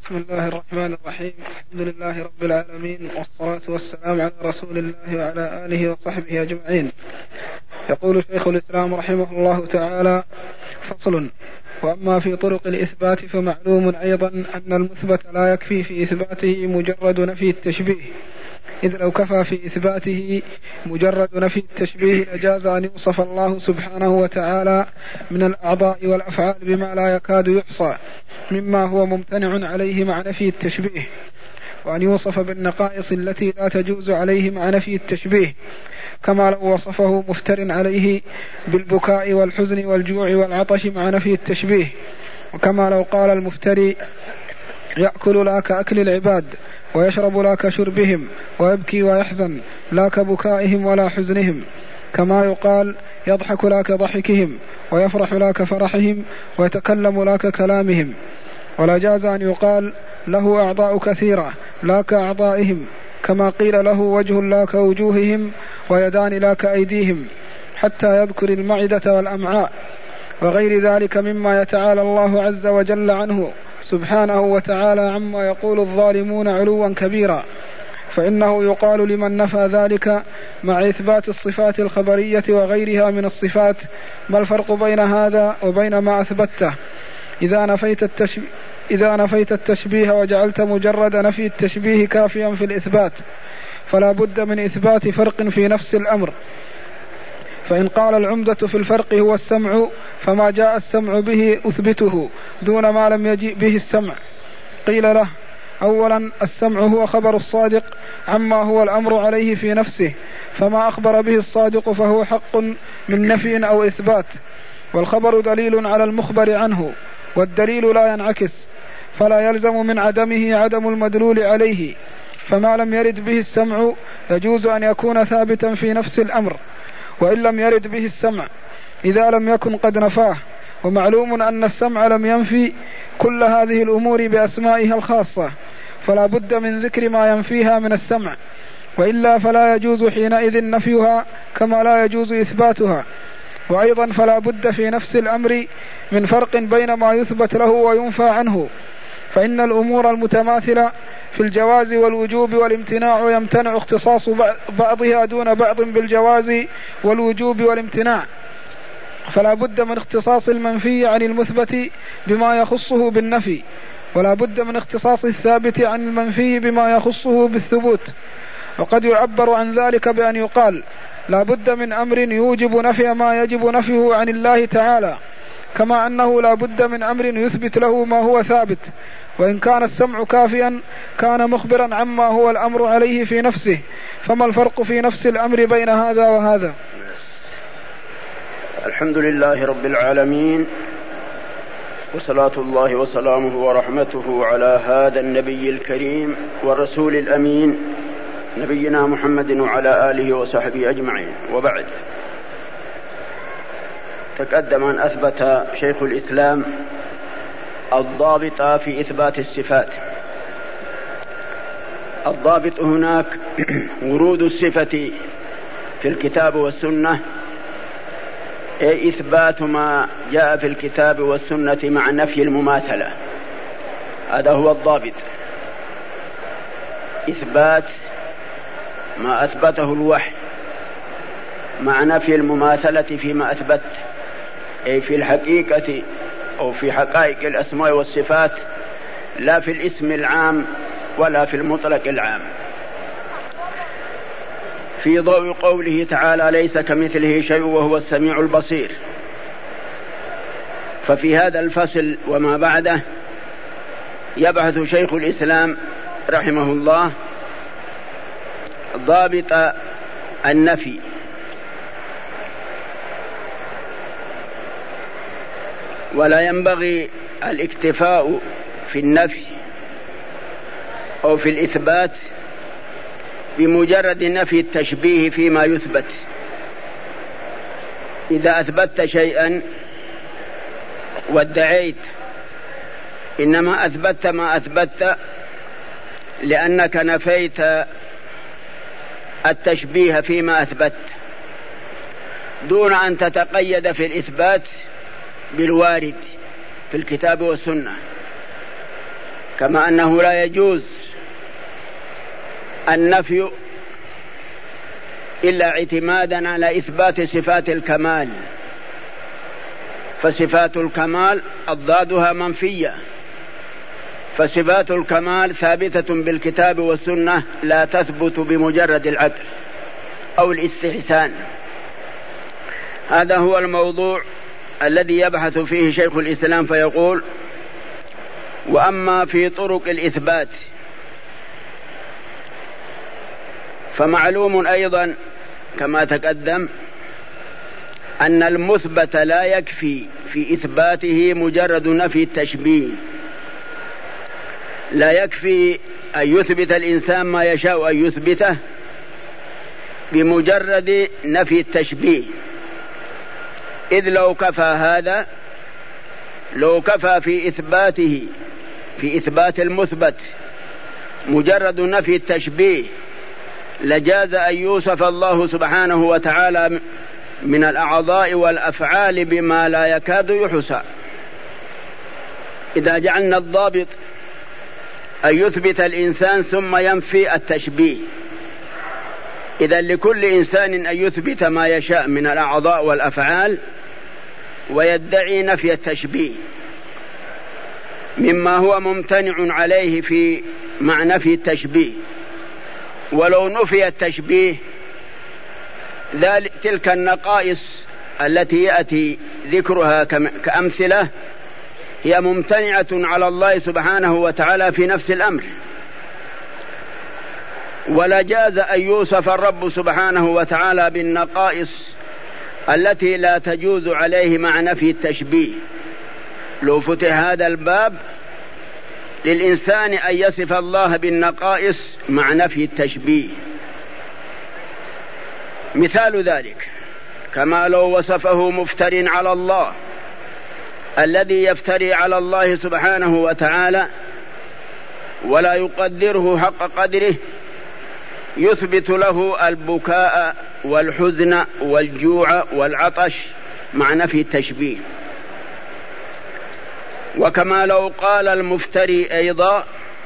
بسم الله الرحمن الرحيم. الحمد لله رب العالمين، والصلاة والسلام على رسول الله وعلى آله وصحبه أجمعين. يقول شيخ الإسلام رحمه الله تعالى: فصل. وأما في طرق الإثبات فمعلوم أيضا أن المثبت لا يكفي في إثباته مجرد نفي التشبيه، إذ لو كفى في إثباته مجرد نفي التشبيه لجاز أن يوصف الله سبحانه وتعالى من الأعضاء والأفعال بما لا يكاد يحصى مما هو ممتنع عليه مع نفي التشبيه، وأن يوصف بالنقائص التي لا تجوز عليه مع نفي التشبيه، كما لو وصفه مفتر عليه بالبكاء والحزن والجوع والعطش مع نفي التشبيه، وكما لو قال المفتري: يأكل لا كأكل العباد، ويشرب لا كشربهم، ويبكي ويحزن لا كبكائهم ولا حزنهم، كما يقال: يضحك لا كضحكهم، ويفرح لا كفرحهم، ويتكلم لا ككلامهم. ولا جاز أن يقال: له أعضاء كثيرة لا كأعضائهم، كما قيل: له وجه لا كوجوههم، ويدان لا كأيديهم، حتى يذكر المعدة والأمعاء وغير ذلك مما يتعالى الله عز وجل عنه سبحانه وتعالى عما يقول الظالمون علوا كبيرا. فإنه يقال لمن نفى ذلك مع إثبات الصفات الخبرية وغيرها من الصفات: ما الفرق بين هذا وبين ما أثبته؟ إذا نفيت التشبيه وجعلت مجرد نفي التشبيه كافيا في الإثبات، فلا بد من إثبات فرق في نفس الأمر. فإن قال العمدة في الفرق هو السمع، فما جاء السمع به أثبته دون ما لم يجيء به السمع. قيل له: أولا السمع هو خبر الصادق عما هو الأمر عليه في نفسه، فما أخبر به الصادق فهو حق من نفي أو إثبات، والخبر دليل على المخبر عنه، والدليل لا ينعكس، فلا يلزم من عدمه عدم المدلول عليه. فما لم يرد به السمع يجوز أن يكون ثابتا في نفس الأمر، وإن لم يرد به السمع إذا لم يكن قد نفاه. ومعلوم أن السمع لم ينفي كل هذه الأمور بأسمائها الخاصة، فلا بد من ذكر ما ينفيها من السمع، وإلا فلا يجوز حينئذ نفيها كما لا يجوز إثباتها. وأيضا فلا بد في نفس الأمر من فرق بين ما يثبت له وينفى عنه، فإن الأمور المتماثلة في الجواز والوجوب والامتناع يمتنع اختصاص بعضها دون بعض بالجواز والوجوب والامتناع، فلا بد من اختصاص المنفي عن المثبت بما يخصه بالنفي، ولا بد من اختصاص الثابت عن المنفي بما يخصه بالثبوت. وقد يعبر عن ذلك بأن يقال: لا بد من أمر يوجب نفي ما يجب نفيه عن الله تعالى، كما أنه لا بد من أمر يثبت له ما هو ثابت. وإن كان السمع كافيا كان مخبرا عما هو الأمر عليه في نفسه، فما الفرق في نفس الأمر بين هذا وهذا؟ الحمد لله رب العالمين، وصلاة الله وسلامه ورحمته على هذا النبي الكريم والرسول الأمين نبينا محمد وعلى آله وصحبه أجمعين. وبعد، تقدم أن أثبت شيخ الإسلام الضابط في إثبات الصفات. الضابط هناك ورود الصفة في الكتاب والسنة، أي إثبات ما جاء في الكتاب والسنة مع نفي المماثلة، هذا هو الضابط. إثبات ما أثبته الوحي مع نفي المماثلة فيما أثبت، أي في الحقيقة أو في حقائق الأسماء والصفات، لا في الاسم العام ولا في المطلق العام. في ضوء قوله تعالى: ليس كمثله شيء وهو السميع البصير. ففي هذا الفصل وما بعده يبحث شيخ الإسلام رحمه الله ضابط النفي. ولا ينبغي الاكتفاء في النفي أو في الإثبات بمجرد نفي التشبيه فيما يثبت. إذا أثبتت شيئا وادعيت إنما أثبتت ما أثبتت لأنك نفيت التشبيه فيما أثبت، دون أن تتقيد في الإثبات بالوارد في الكتاب والسنة، كما أنه لا يجوز النفي إلا اعتمادا على إثبات صفات الكمال، فصفات الكمال أضدادها منفية، فصفات الكمال ثابتة بالكتاب والسنة لا تثبت بمجرد العدل أو الاستحسان. هذا هو الموضوع الذي يبحث فيه شيخ الإسلام فيقول: وأما في طرق الإثبات فمعلوم أيضا كما تقدم أن المثبت لا يكفي في إثباته مجرد نفي التشبيه، لا يكفي أن يثبت الإنسان ما يشاء أن يثبته بمجرد نفي التشبيه، إذ لو كفى هذا، لو كفى في إثباته في إثبات المثبت مجرد نفي التشبيه لجاز أن يوصف الله سبحانه وتعالى من الأعضاء والأفعال بما لا يكاد يحصى. إذا جعلنا الضابط أن يثبت الإنسان ثم ينفي التشبيه، إذا لكل إنسان أن يثبت ما يشاء من الأعضاء والأفعال ويدعي نفي التشبيه مما هو ممتنع عليه في معنى نفي التشبيه. ولو نفي التشبيه تلك النقائص التي يأتي ذكرها كأمثلة هي ممتنعة على الله سبحانه وتعالى في نفس الأمر، ولا جاز أن يوصف الرب سبحانه وتعالى بالنقائص التي لا تجوز عليه مع نفي التشبيه. لو فتح هذا الباب للإنسان أن يصف الله بالنقائص مع نفي التشبيه. مثال ذلك كما لو وصفه مفتر على الله، الذي يفتري على الله سبحانه وتعالى ولا يقدره حق قدره يثبت له البكاء والحزن والجوع والعطش مع نفي التشبيه. وكما لو قال المفتري أيضا: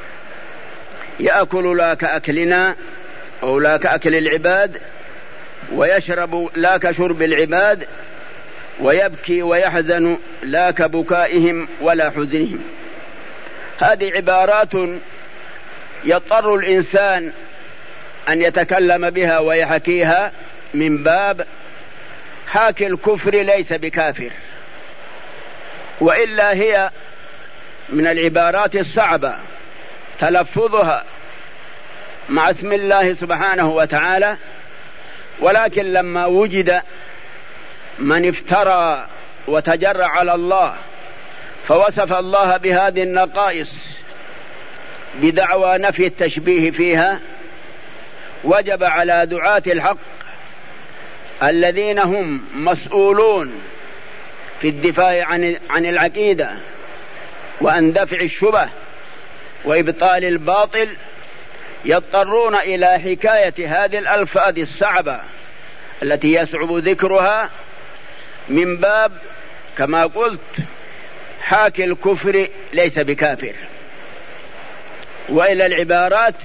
يأكل لا كأكلنا أو لا كأكل العباد، ويشرب لا كشرب العباد، ويبكي ويحزن لا كبكائهم ولا حزنهم. هذه عبارات يضطر الإنسان أن يتكلم بها ويحكيها من باب حاكي الكفر ليس بكافر، وإلا هي من العبارات الصعبة تلفظها مع اسم الله سبحانه وتعالى. ولكن لما وجد من افترى وتجرع على الله فوصف الله بهذه النقائص بدعوى نفي التشبيه فيها، وجب على دعاة الحق الذين هم مسؤولون في الدفاع عن العقيدة وأن دفع الشبه وإبطال الباطل يضطرون إلى حكاية هذه الألفاظ الصعبة التي يصعب ذكرها من باب كما قلت حاكي الكفر ليس بكافر. وإلى العبارات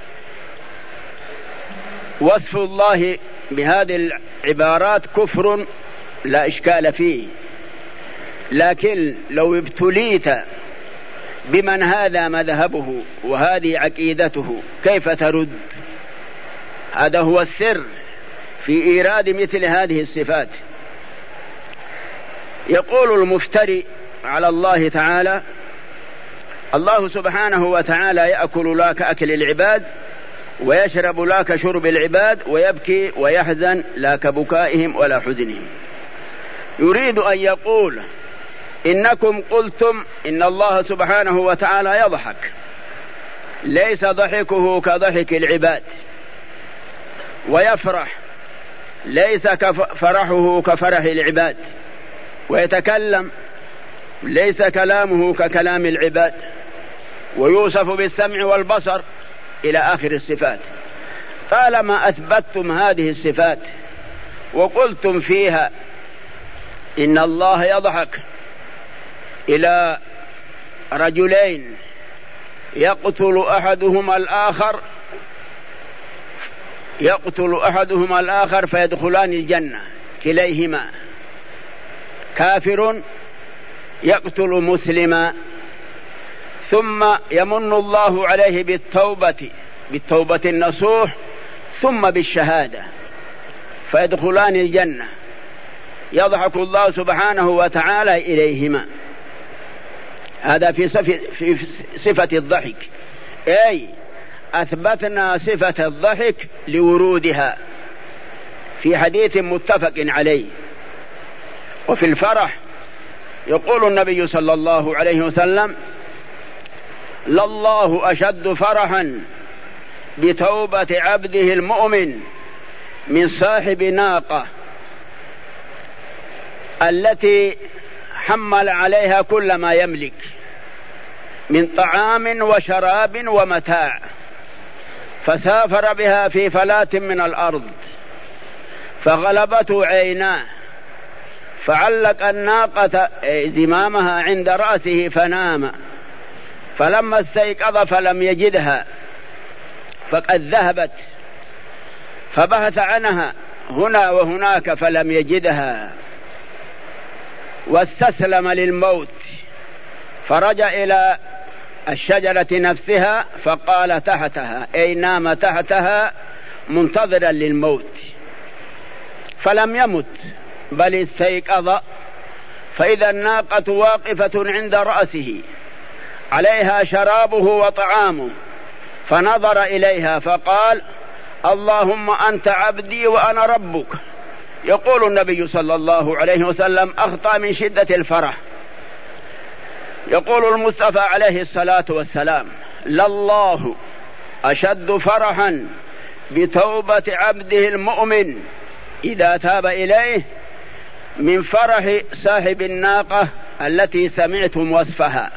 وصف الله بهذه العبارات كفر لا إشكال فيه، لكن لو ابتليت بمن هذا مذهبه وهذه عقيدته كيف ترد؟ هذا هو السر في إيراد مثل هذه الصفات. يقول المفتري على الله تعالى: الله سبحانه وتعالى يأكل لا كأكل العباد، ويشرب لا كشرب العباد، ويبكي ويحزن لا كبكائهم ولا حزنهم. يريد أن يقول: إنكم قلتم إن الله سبحانه وتعالى يضحك، ليس ضحكه كضحك العباد، ويفرح ليس فرحه كفرح العباد، ويتكلم ليس كلامه ككلام العباد، ويوصف بالسمع والبصر إلى آخر الصفات. طالما أثبتتم هذه الصفات وقلتم فيها إن الله يضحك إلى رجلين يقتل أحدهما الآخر فيدخلان الجنة كليهما. كافر يقتل مسلما ثم يمن الله عليه بالتوبة النصوح ثم بالشهادة فيدخلان الجنة، يضحك الله سبحانه وتعالى إليهما. هذا في صفة الضحك، أي أثبتنا صفة الضحك لورودها في حديث متفق عليه. وفي الفرح يقول النبي صلى الله عليه وسلم: لله أشد فرحا بتوبة عبده المؤمن من صاحب ناقة التي حمل عليها كل ما يملك من طعام وشراب ومتاع، فسافر بها في فلاة من الأرض فغلبته عيناه، فعلق الناقة زمامها عند رأسه فنام، فلما استيقظ فلم يجدها فقد ذهبت، فبحث عنها هنا وهناك فلم يجدها، واستسلم للموت، فرجع إلى الشجرة نفسها فقال تحتها، أي نام تحتها منتظرا للموت، فلم يمت بل استيقظ، فإذا الناقة واقفة عند رأسه عليها شرابه وطعامه، فنظر إليها فقال: اللهم أنت عبدي وأنا ربك. يقول النبي صلى الله عليه وسلم: أخطأ من شدة الفرح. يقول المصطفى عليه الصلاة والسلام: لله أشد فرحا بتوبة عبده المؤمن إذا تاب إليه من فرح صاحب الناقة التي سمعتم وصفها.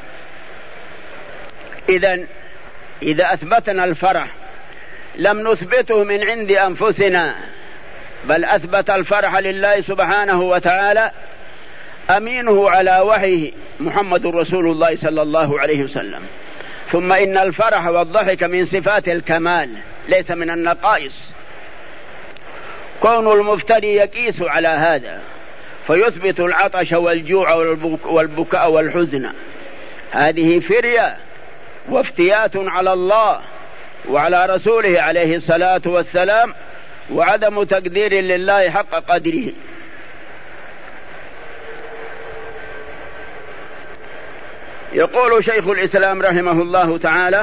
إذا أثبتنا الفرح لم نثبته من عند أنفسنا، بل أثبت الفرح لله سبحانه وتعالى أمينه على وحيه محمد رسول الله صلى الله عليه وسلم. ثم إن الفرح والضحك من صفات الكمال ليس من النقائص. كون المفتري يقيس على هذا فيثبت العطش والجوع والبكاء والحزن، هذه فرية وافتيات على الله وعلى رسوله عليه الصلاة والسلام، وعدم تقدير لله حق قدره. يقول شيخ الإسلام رحمه الله تعالى: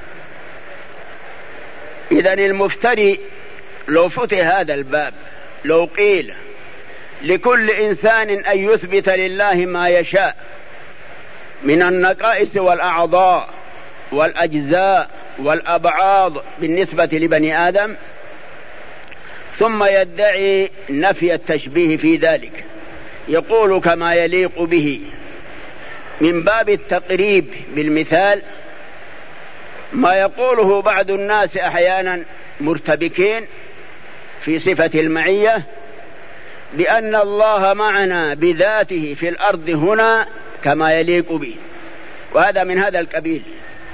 إذن المفتري لو فتح هذا الباب، لو قيل لكل إنسان أن يثبت لله ما يشاء من النقائص والأعضاء والأجزاء والأبعاض بالنسبة لبني آدم، ثم يدعي نفي التشبيه في ذلك، يقول كما يليق به من باب التقريب بالمثال، ما يقوله بعض الناس أحيانا مرتبكين في صفة المعية، بأن الله معنا بذاته في الأرض هنا كما يليق به، وهذا من هذا القبيل،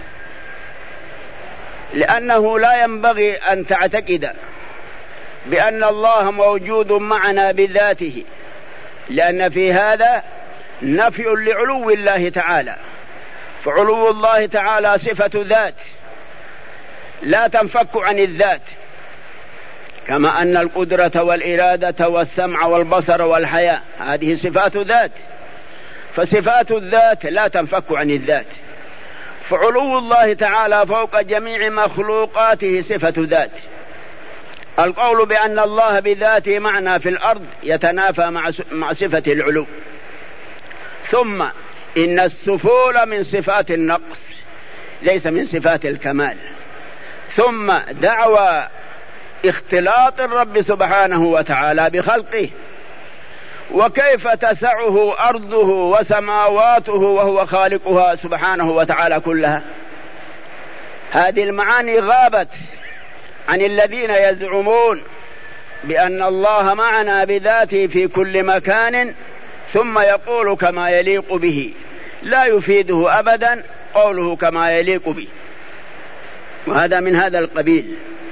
لأنه لا ينبغي أن تعتقد بأن الله موجود معنا بذاته، لأن في هذا نفي لعلو الله تعالى، فعلو الله تعالى صفة ذات لا تنفك عن الذات، كما أن القدرة والإرادة والسمع والبصر والحياة هذه صفات ذات، فصفات الذات لا تنفك عن الذات، فعلو الله تعالى فوق جميع مخلوقاته صفة ذات. القول بأن الله بذاته معنا في الأرض يتنافى مع صفة العلو. ثم إن السفول من صفات النقص ليس من صفات الكمال. ثم دعوى اختلاط الرب سبحانه وتعالى بخلقه، وكيف تسعه أرضه وسماواته وهو خالقها سبحانه وتعالى كلها. هذه المعاني غابت عن الذين يزعمون بأن الله معنا بذاته في كل مكان ثم يقول كما يليق به، لا يفيده أبدا قوله كما يليق به، وهذا من هذا القبيل.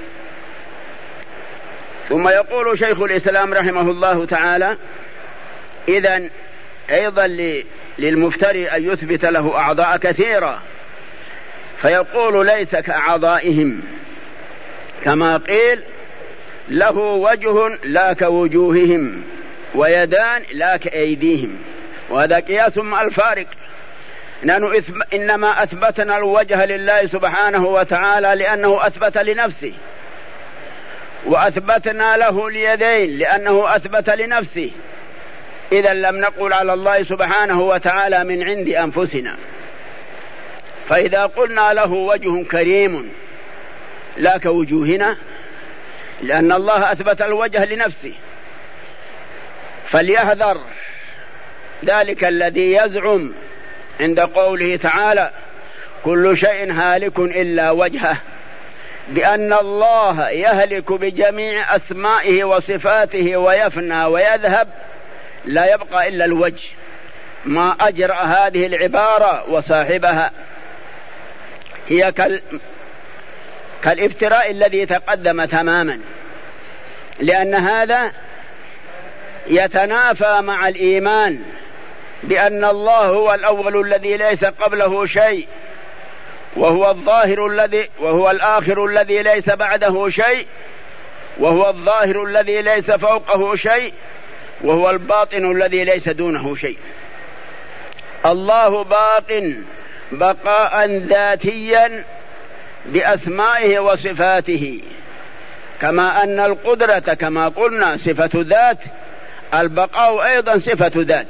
ثم يقول شيخ الإسلام رحمه الله تعالى: إذن أيضا للمفتري أن يثبت له أعضاء كثيرة، فيقول ليس كأعضائهم، كما قيل: له وجه لا كوجوههم، ويدان لا كأيديهم. وهذا قياس مع الفارق. نحن إنما أثبتنا الوجه لله سبحانه وتعالى لأنه أثبت لنفسه، وأثبتنا له اليدين لأنه أثبت لنفسه. إذا لم نقل على الله سبحانه وتعالى من عند أنفسنا. فإذا قلنا له وجه كريم لا كوجوهنا، لأن الله أثبت الوجه لنفسه. فليحذر ذلك الذي يزعم عند قوله تعالى: كل شيء هالك إلا وجهه، بأن الله يهلك بجميع أسمائه وصفاته ويفنى ويذهب، لا يبقى إلا الوجه. ما أجرأ هذه العبارة وصاحبها، هي كالافتراء الذي تقدم تماما، لأن هذا يتنافى مع الإيمان بأن الله هو الأول الذي ليس قبله شيء، وهو الظاهر وهو الآخر الذي ليس بعده شيء، وهو الظاهر الذي ليس فوقه شيء، وهو الباطن الذي ليس دونه شيء. الله باق بقاء ذاتيا بأسمائه وصفاته، كما أن القدرة كما قلنا صفة ذات، البقاء أيضا صفة ذات.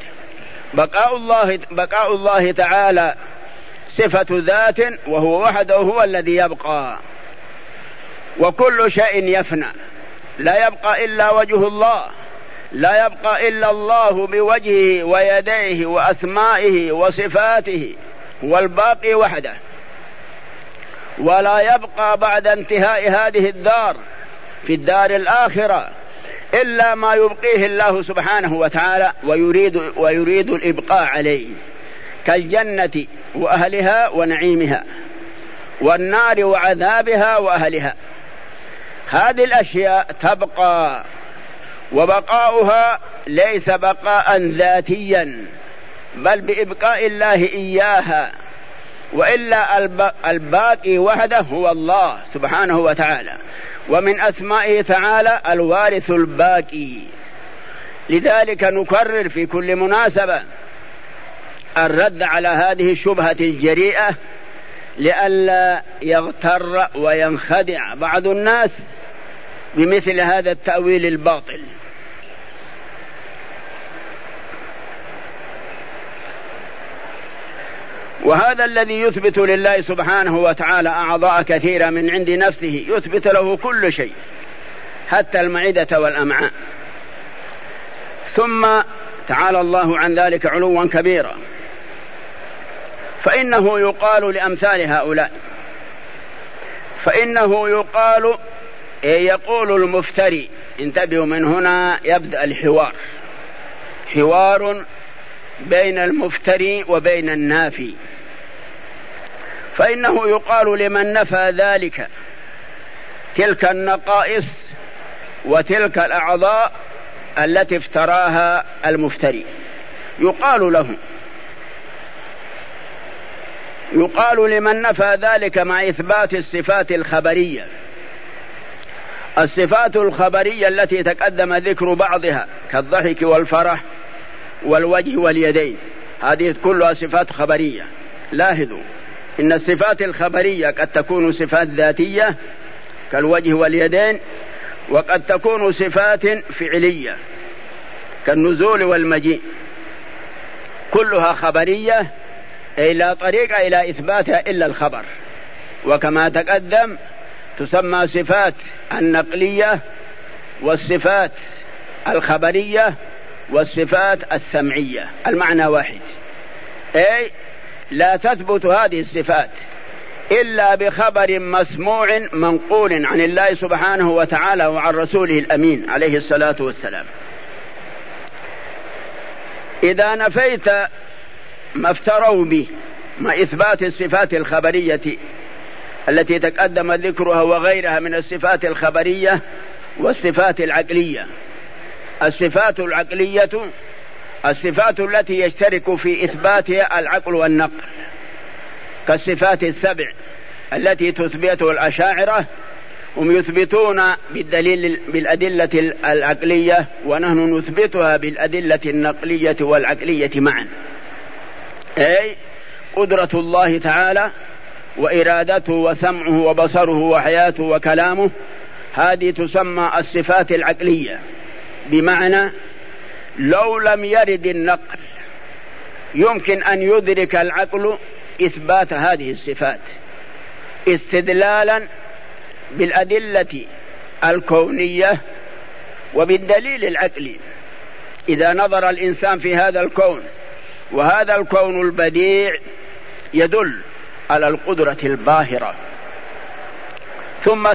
بقاء الله تعالى صفة ذات، وهو وحده هو الذي يبقى، وكل شيء يفنى. لا يبقى إلا وجه الله، لا يبقى إلا الله بوجهه ويديه وأسمائه وصفاته، هو الباقي وحده. ولا يبقى بعد انتهاء هذه الدار في الدار الآخرة إلا ما يبقيه الله سبحانه وتعالى ويريد الإبقاء عليه، كالجنة وأهلها ونعيمها، والنار وعذابها وأهلها. هذه الأشياء تبقى، وبقاؤها ليس بقاء ذاتيا، بل بإبقاء الله إياها. وإلا الباقي وحده هو الله سبحانه وتعالى. ومن أسمائه تعالى الوارث الباقي. لذلك نكرر في كل مناسبة الرد على هذه الشبهة الجريئة، لئلا يغتر وينخدع بعض الناس بمثل هذا التأويل الباطل. وهذا الذي يثبت لله سبحانه وتعالى أعضاء كثيرة من عند نفسه، يثبت له كل شيء حتى المعدة والأمعاء. ثم تعالى الله عن ذلك علوا كبيرا. فإنه يقال لأمثال هؤلاء، فإنه يقول المفتري، انتبهوا من هنا يبدأ الحوار، حوار بين المفتري وبين النافي. فإنه يقال لمن نفى ذلك، تلك النقائص وتلك الأعضاء التي افتراها المفتري، يقال لمن نفى ذلك مع إثبات الصفات الخبرية. الصفات الخبرية التي تقدم ذكر بعضها كالضحك والفرح والوجه واليدين، هذه كلها صفات خبرية. لاحظوا إن الصفات الخبرية قد تكون صفات ذاتية كالوجه واليدين، وقد تكون صفات فعلية كالنزول والمجيء، كلها خبرية، أي لا طريق إلى إثباتها إلا الخبر. وكما تقدم تسمى صفات النقلية والصفات الخبرية والصفات السمعية، المعنى واحد، أي لا تثبت هذه الصفات إلا بخبر مسموع منقول عن الله سبحانه وتعالى وعن رسوله الأمين عليه الصلاة والسلام. إذا نفيت ما افتروا به مع إثبات الصفات الخبرية التي تقدم ذكرها وغيرها من الصفات الخبرية والصفات العقلية. الصفات العقلية الصفات التي يشترك في إثباتها العقل والنقل، كالصفات السبع التي تثبتها الأشاعرة، هم يثبتون بالأدلة العقلية، ونحن نثبتها بالأدلة النقلية والعقلية معا. أي قدرة الله تعالى وإرادته وسمعه وبصره وحياته وكلامه، هذه تسمى الصفات العقلية. بمعنى لو لم يرد النقل يمكن أن يدرك العقل إثبات هذه الصفات استدلالا بالأدلة الكونية وبالدليل العقلي. إذا نظر الإنسان في هذا الكون، وهذا الكون البديع يدل على القدرة الباهرة. ثم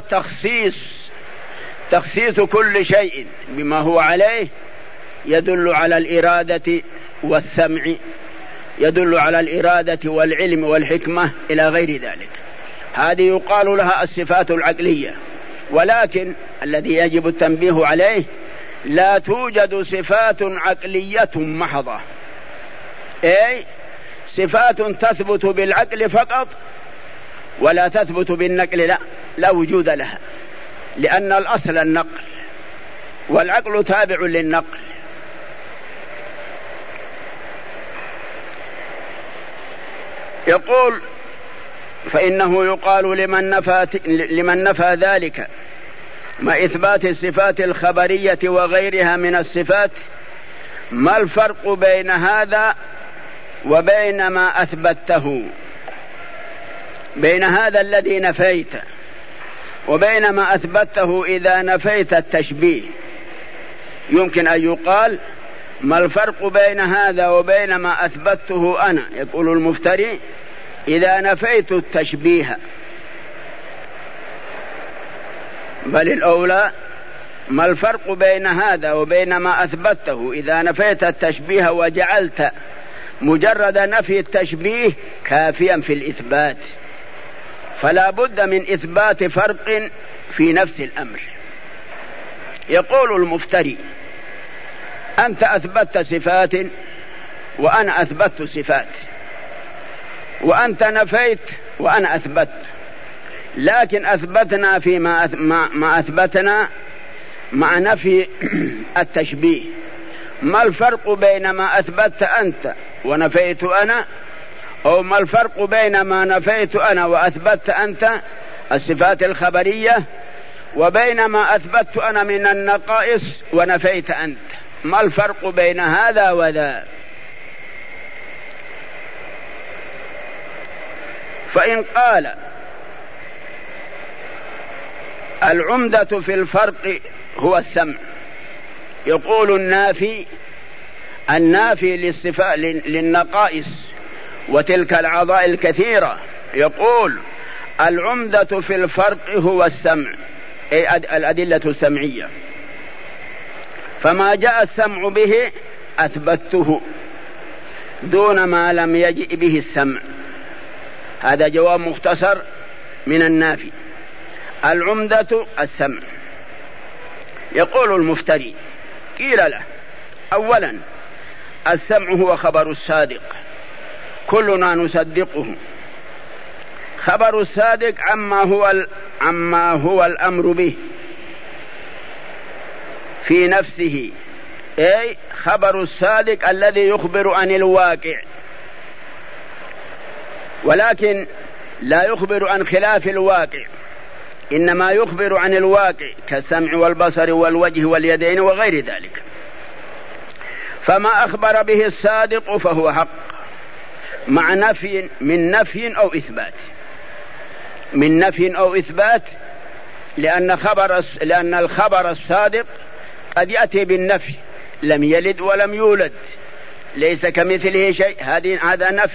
تخصيص كل شيء بما هو عليه يدل على الإرادة والسمع، يدل على الإرادة والعلم والحكمة إلى غير ذلك. هذه يقال لها الصفات العقلية. ولكن الذي يجب التنبيه عليه، لا توجد صفات عقلية محضة، أي صفات تثبت بالعقل فقط ولا تثبت بالنقل، لا وجود لها، لأن الأصل النقل والعقل تابع للنقل. يقول فإنه يقال لمن نفى ذلك مع إثبات الصفات الخبرية وغيرها من الصفات: ما الفرق بين هذا وبين ما أثبته؟ بين هذا الذي نفيته وبين ما أثبته إذا نفيت التشبيه. يمكن أن يقال: ما الفرق بين هذا وبين ما أثبته أنا؟ يقول المفتري: إذا نفيت التشبيه. بل الأولى: ما الفرق بين هذا وبين ما أثبته إذا نفيت التشبيه وجعلت مجرد نفي التشبيه كافيا في الإثبات، فلا بد من إثبات فرق في نفس الأمر. يقول المفتري: أنت أثبتت صفات وأنا أثبتت صفات، وأنت نفيت وأنا أثبت، لكن أثبتنا فيما ما أثبتنا مع نفي التشبيه. ما الفرق بين ما أثبت أنت ونفيت أنا، أو ما الفرق بين ما نفيت أنا وأثبت أنت الصفات الخبرية، وبين ما أثبت أنا من النقائص ونفيت أنت؟ ما الفرق بين هذا وذا؟ فإن قال العمدة في الفرق هو السمع، يقول النافي للنقائص وتلك الأعضاء الكثيرة، يقول العمدة في الفرق هو السمع، أي الأدلة السمعية. فما جاء السمع به أثبته دون ما لم يجئ به السمع. هذا جواب مختصر من النافي. العمدة السمع. يقول المفتري: قيل له: أولا السمع هو خبر الصادق، كلنا نصدقه. خبر الصادق عما هو الأمر به في نفسه، أي خبر الصادق الذي يخبر عن الواقع، ولكن لا يخبر عن خلاف الواقع، إنما يخبر عن الواقع كالسمع والبصر والوجه واليدين وغير ذلك. فما أخبر به الصادق فهو حق، مع نفي من نفي أو إثبات، من نفي أو إثبات، لأن الخبر الصادق قد يأتي بالنفي: لم يلد ولم يولد، ليس كمثله شيء، هذا نفي.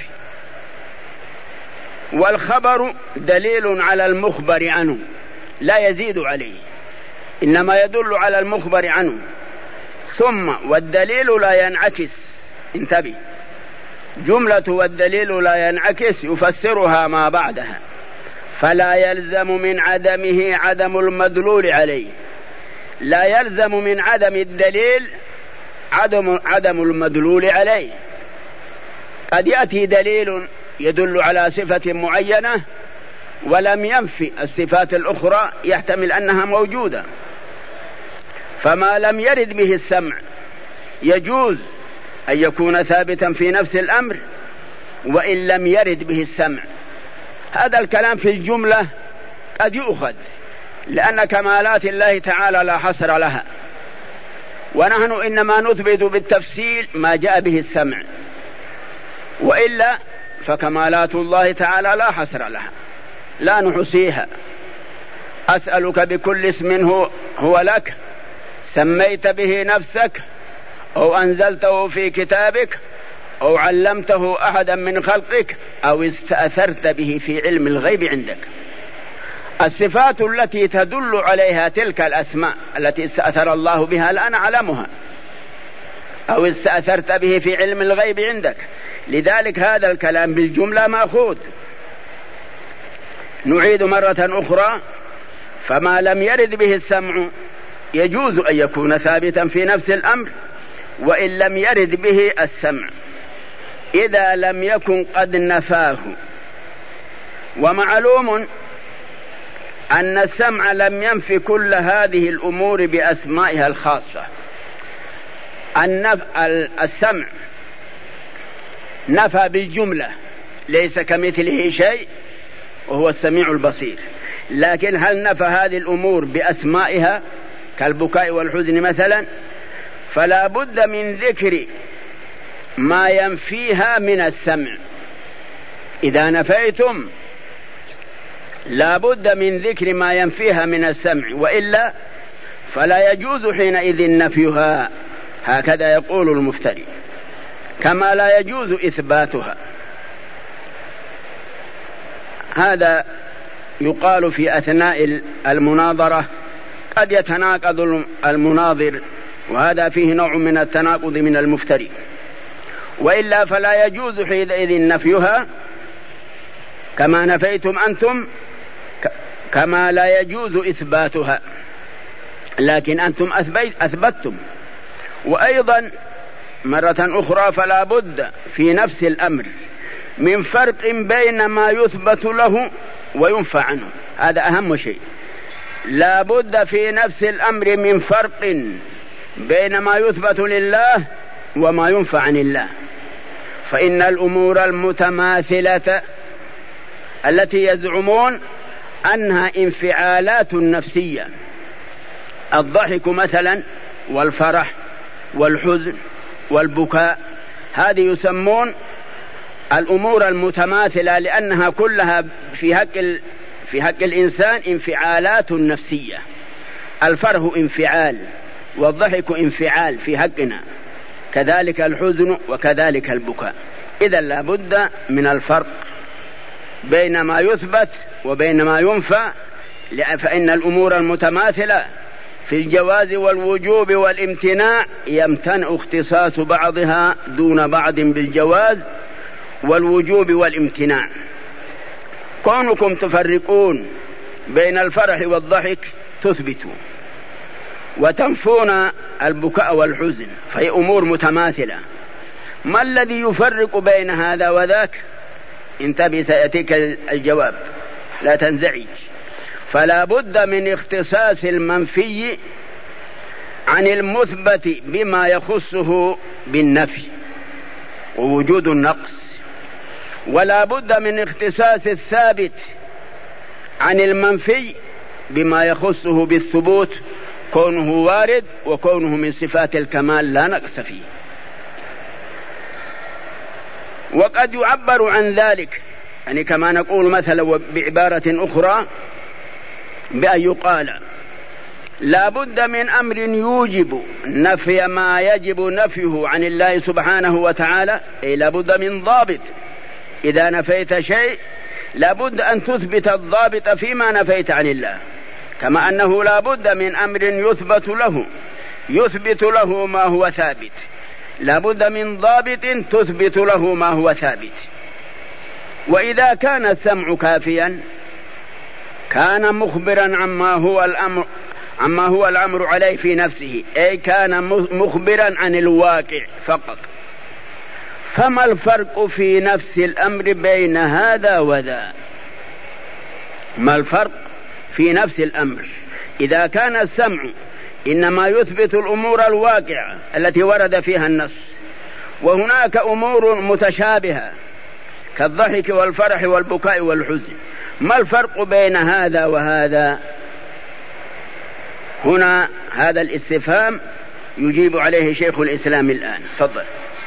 والخبر دليل على المخبر عنه لا يزيد عليه، إنما يدل على المخبر عنه. ثم والدليل لا ينعكس، انتبه، جملة والدليل لا ينعكس يفسرها ما بعدها. فلا يلزم من عدمه عدم المدلول عليه، لا يلزم من عدم الدليل عدم المدلول عليه. قد يأتي دليل يدل على صفة معينة ولم ينفي الصفات الأخرى، يحتمل أنها موجودة. فما لم يرد به السمع يجوز أن يكون ثابتا في نفس الأمر وإن لم يرد به السمع. هذا الكلام في الجملة قد يؤخذ، لأن كمالات الله تعالى لا حصر لها، ونحن إنما نثبت بالتفصيل ما جاء به السمع، وإلا فكمالات الله تعالى لا حصر لها لا نحصيها. أسألك بكل اسم هو لك سميت به نفسك أو أنزلته في كتابك أو علمته أحدا من خلقك أو استأثرت به في علم الغيب عندك. الصفات التي تدل عليها تلك الأسماء التي استأثر الله بها لا نعلمها، أو استأثرت به في علم الغيب عندك. لذلك هذا الكلام بالجملة مأخوذ. نعيد مرة أخرى: فما لم يرد به السمع يجوز أن يكون ثابتا في نفس الأمر وإن لم يرد به السمع، إذا لم يكن قد نفاه. ومعلوم أن السمع لم ينفي كل هذه الأمور بأسمائها الخاصة. السمع نفى بالجملة، ليس كمثله شيء وهو السميع البصير، لكن هل نفى هذه الأمور بأسمائها كالبكاء والحزن مثلا؟ فلا بد من ذكر ما ينفيها من السمع. إذا نفيتم لا بد من ذكر ما ينفيها من السمع، وإلا فلا يجوز حينئذ نفيها، هكذا يقول المفتري، كما لا يجوز إثباتها. هذا يقال في أثناء المناظرة، قد يتناقض المناظر، وهذا فيه نوع من التناقض من المفتري، وإلا فلا يجوز حينئذ نفيها كما نفيتم أنتم، كما لا يجوز إثباتها، لكن أنتم أثبتتم. وأيضا مرة أخرى فلا بد في نفس الأمر من فرق بين ما يثبت له وينفى عنه، هذا أهم شيء. لا بد في نفس الأمر من فرق بين ما يثبت لله وما ينفى عن الله. فإن الأمور المتماثلة التي يزعمون أنها انفعالات نفسية، الضحك مثلا والفرح والحزن والبكاء، هذه يسمون الأمور المتماثلة، لأنها كلها في حق الإنسان انفعالات نفسية. الفرح انفعال والضحك انفعال في حقنا، كذلك الحزن وكذلك البكاء. إذا لا بد من الفرق بين ما يثبت وبين ما ينفى، فإن الأمور المتماثلة في الجواز والوجوب والامتناع يمتنع اختصاص بعضها دون بعض بالجواز والوجوب والامتناع. كونكم تفرقون بين الفرح والضحك تثبتوا، وتنفون البكاء والحزن، فهي أمور متماثلة. ما الذي يفرق بين هذا وذاك؟ انتبه سيأتيك الجواب، لا تنزعج. فلا بد من اختصاص المنفي عن المثبت بما يخصه بالنفي ووجود النقص، ولا بد من اختصاص الثابت عن المنفي بما يخصه بالثبوت، كونه وارد وكونه من صفات الكمال لا نقص فيه. وقد يعبر عن ذلك، يعني كما نقول مثلا بعبارة أخرى بأن يقال لا بد من أمر يوجب نفي ما يجب نفيه عن الله سبحانه وتعالى، أي لا بد من ضابط. إذا نفيت شيء لا بد أن تثبت الضابط فيما نفيت عن الله، كما أنه لا بد من أمر يثبت له ما هو ثابت، لا بد من ضابط تثبت له ما هو ثابت. وإذا كان السمع كافيا كان مخبرا عما هو الأمر عليه في نفسه، أي كان مخبرا عن الواقع فقط. فما الفرق في نفس الأمر بين هذا وذا؟ ما الفرق في نفس الأمر؟ إذا كان السمع إنما يثبت الأمور الواقعة التي ورد فيها النص، وهناك أمور متشابهة كالضحك والفرح والبكاء والحزن، ما الفرق بين هذا وهذا؟ هنا هذا الاستفهام يجيب عليه شيخ الإسلام الآن. تفضل.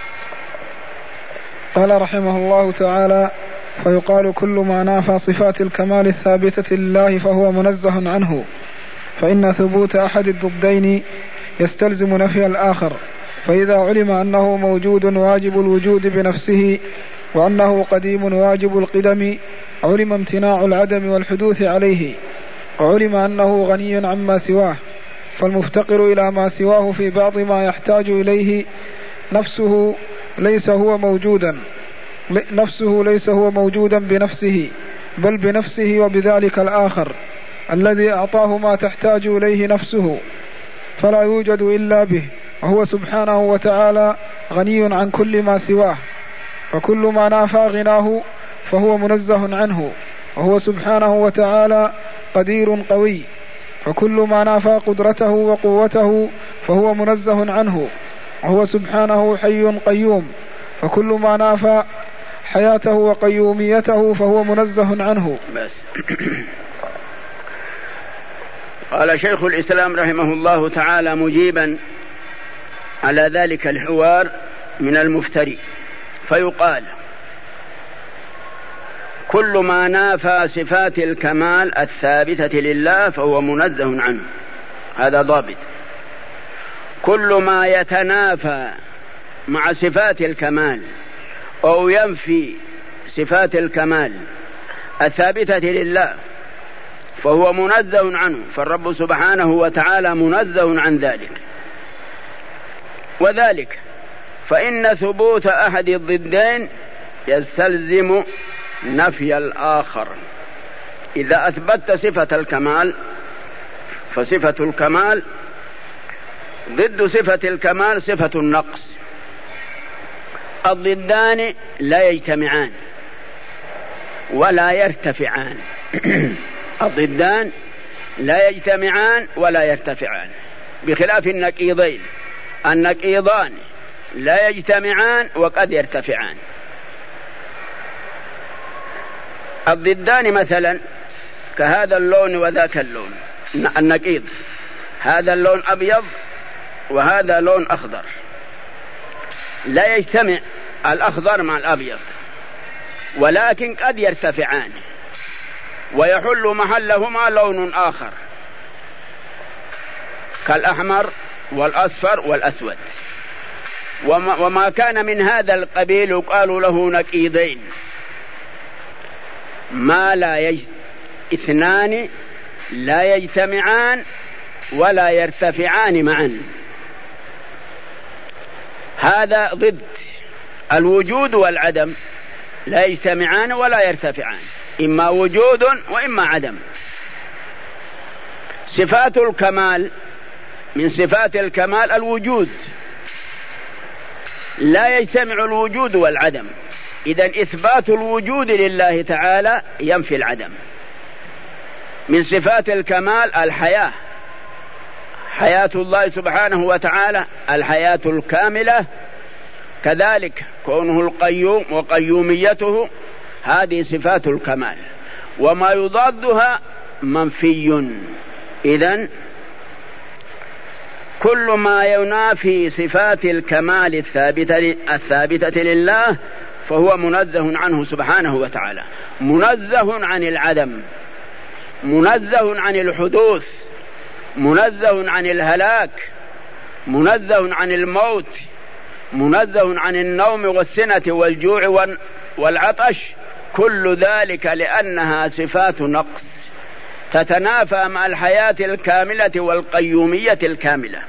قال رحمه الله تعالى: فيقال كل ما نافى صفات الكمال الثابتة لله فهو منزه عنه، فإن ثبوت أحد الضدين يستلزم نفي الآخر، فإذا علم أنه موجود واجب الوجود بنفسه وأنه قديم واجب القدم علم امتناع العدم والحدوث عليه، وعلم أنه غني عما سواه، فالمفتقر إلى ما سواه في بعض ما يحتاج إليه نفسه ليس هو موجودا بنفسه، بل بنفسه وبذلك الآخر الذي أعطاه ما تحتاج إليه نفسه، فلا يوجد إلا به، وهو سبحانه وتعالى غني عن كل ما سواه، فكل ما نافى غناه فهو منزه عنه، وهو سبحانه وتعالى قدير قوي، فكل ما نافى قدرته وقوته فهو منزه عنه، وهو سبحانه حي قيوم، فكل ما نافى حياته وقيوميته فهو منزه عنه. بس. قال شيخ الإسلام رحمه الله تعالى مجيبا على ذلك الحوار من المفتري، فيقال: كل ما نافى صفات الكمال الثابتة لله فهو منزه عنه، هذا ضابط. كل ما يتنافى مع صفات الكمال أو ينفي صفات الكمال الثابتة لله فهو منزه عنه، فالرب سبحانه وتعالى منزه عن ذلك. وذلك فإن ثبوت أحد الضدين يستلزم نفي الآخر. إذا أثبتت صفة الكمال فصفة الكمال ضد صفة الكمال صفة النقص، الضدان لا يجتمعان ولا يرتفعان. الضدان لا يجتمعان ولا يرتفعان، بخلاف النقيضين، النقيضان لا يجتمعان وقد يرتفعان. الضدان مثلا كهذا اللون وذاك اللون، النقيض هذا اللون أبيض وهذا لون أخضر، لا يجتمع الأخضر مع الأبيض، ولكن قد يرتفعان ويحل محلهما لون آخر كالأحمر والأصفر والأسود، وما كان من هذا القبيل يقال له نقيضين. ما لا اثنان لا يجتمعان ولا يرتفعان معا، هذا ضد. الوجود والعدم لا يجتمعان ولا يرتفعان، إما وجود وإما عدم. صفات الكمال من صفات الكمال الوجود، لا يجتمع الوجود والعدم، إذن إثبات الوجود لله تعالى ينفي العدم. من صفات الكمال الحياة، حياة الله سبحانه وتعالى الحياة الكاملة، كذلك كونه القيوم وقيوميته، هذه صفات الكمال، وما يضادها منفي. إذن كل ما ينافي صفات الكمال الثابتة لله فهو منزه عنه سبحانه وتعالى، منزه عن العدم، منزه عن الحدوث، منزه عن الهلاك، منزه عن الموت، منزه عن النوم والسنة والجوع والعطش، كل ذلك لأنها صفات نقص تتنافى مع الحياة الكاملة والقيومية الكاملة.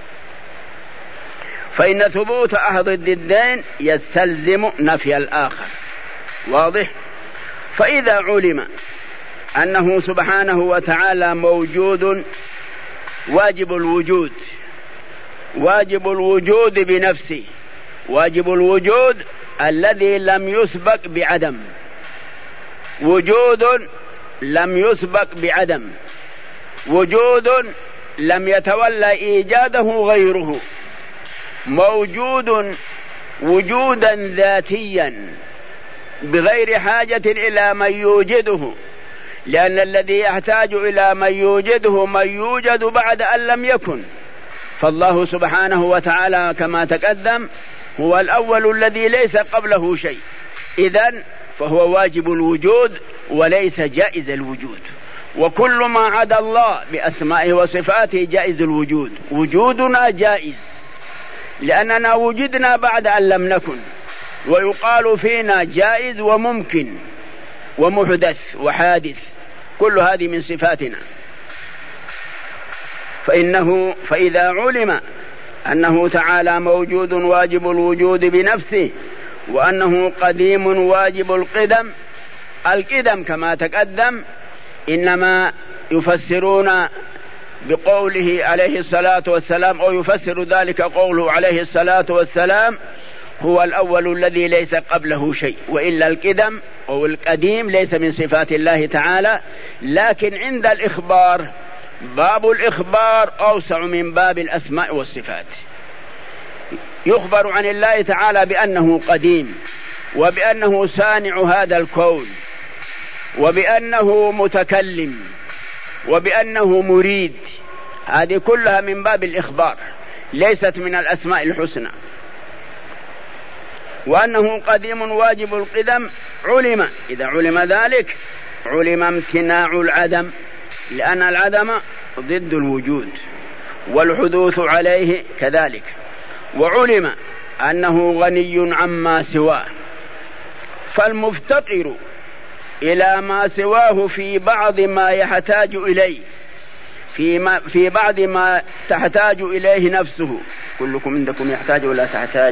فإن ثبوت أحد الضدين يستلزم نفي الآخر، واضح؟ فإذا علم أنه سبحانه وتعالى موجود واجب الوجود، واجب الوجود بنفسه، واجب الوجود الذي لم يسبق بعدم، وجود لم يسبق بعدم، وجود لم يتولى إيجاده غيره، موجود وجودا ذاتيا بغير حاجة إلى من يوجده، لأن الذي يحتاج إلى من يوجده من يوجد بعد أن لم يكن. فالله سبحانه وتعالى كما تقدم هو الأول الذي ليس قبله شيء، إذن فهو واجب الوجود وليس جائز الوجود. وكل ما عدا الله بأسمائه وصفاته جائز الوجود. وجودنا جائز لأننا وجدنا بعد أن لم نكن، ويقال فينا جائز وممكن ومحدث وحادث، كل هذه من صفاتنا. فإذا علم أنه تعالى موجود واجب الوجود بنفسه، وأنه قديم واجب القدم كما تقدم، إنما يفسرون بقوله عليه الصلاة والسلام، أو يفسر ذلك قوله عليه الصلاة والسلام هو الأول الذي ليس قبله شيء، وإلا القدم أو القديم ليس من صفات الله تعالى. لكن عند الإخبار باب الإخبار أوسع من باب الأسماء والصفات. يخبر عن الله تعالى بأنه قديم، وبأنه صانع هذا الكون، وبأنه متكلم، وبأنه مريد، هذه كلها من باب الإخبار ليست من الأسماء الحسنى. وأنه قديم واجب القدم علم، إذا علم ذلك علم امتناع العدم، لأن العدم ضد الوجود، والحدوث عليه كذلك. وعلم أنه غني عما سواه، فالمفتقر إلى ما سواه في بعض ما يحتاج إليه، في بعض ما تحتاج إليه نفسه. كلكم عندكم يحتاج ولا تحتاج؟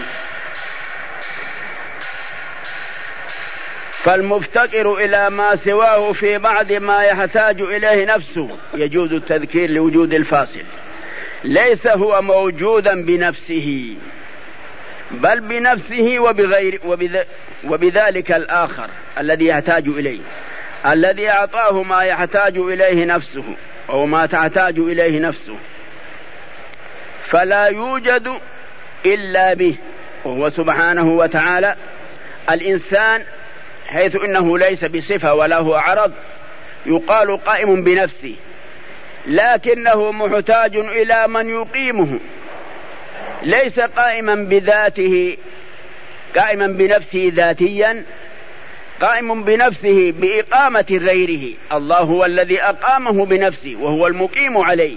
فالمفتقر إلى ما سواه في بعض ما يحتاج إليه نفسه، يجوز التذكير لوجود الفاصل، ليس هو موجودا بنفسه، بل بنفسه وبذلك الآخر الذي يحتاج إليه، الذي أعطاه ما يحتاج إليه نفسه أو ما تحتاج إليه نفسه، فلا يوجد إلا به، وهو سبحانه وتعالى. الإنسان حيث إنه ليس بصفة ولا هو عرض يقال قائم بنفسه، لكنه محتاج إلى من يقيمه، ليس قائما بذاته، قائما بنفسه ذاتيا، قائم بنفسه بإقامة غيره. الله هو الذي أقامه بنفسه وهو المقيم عليه.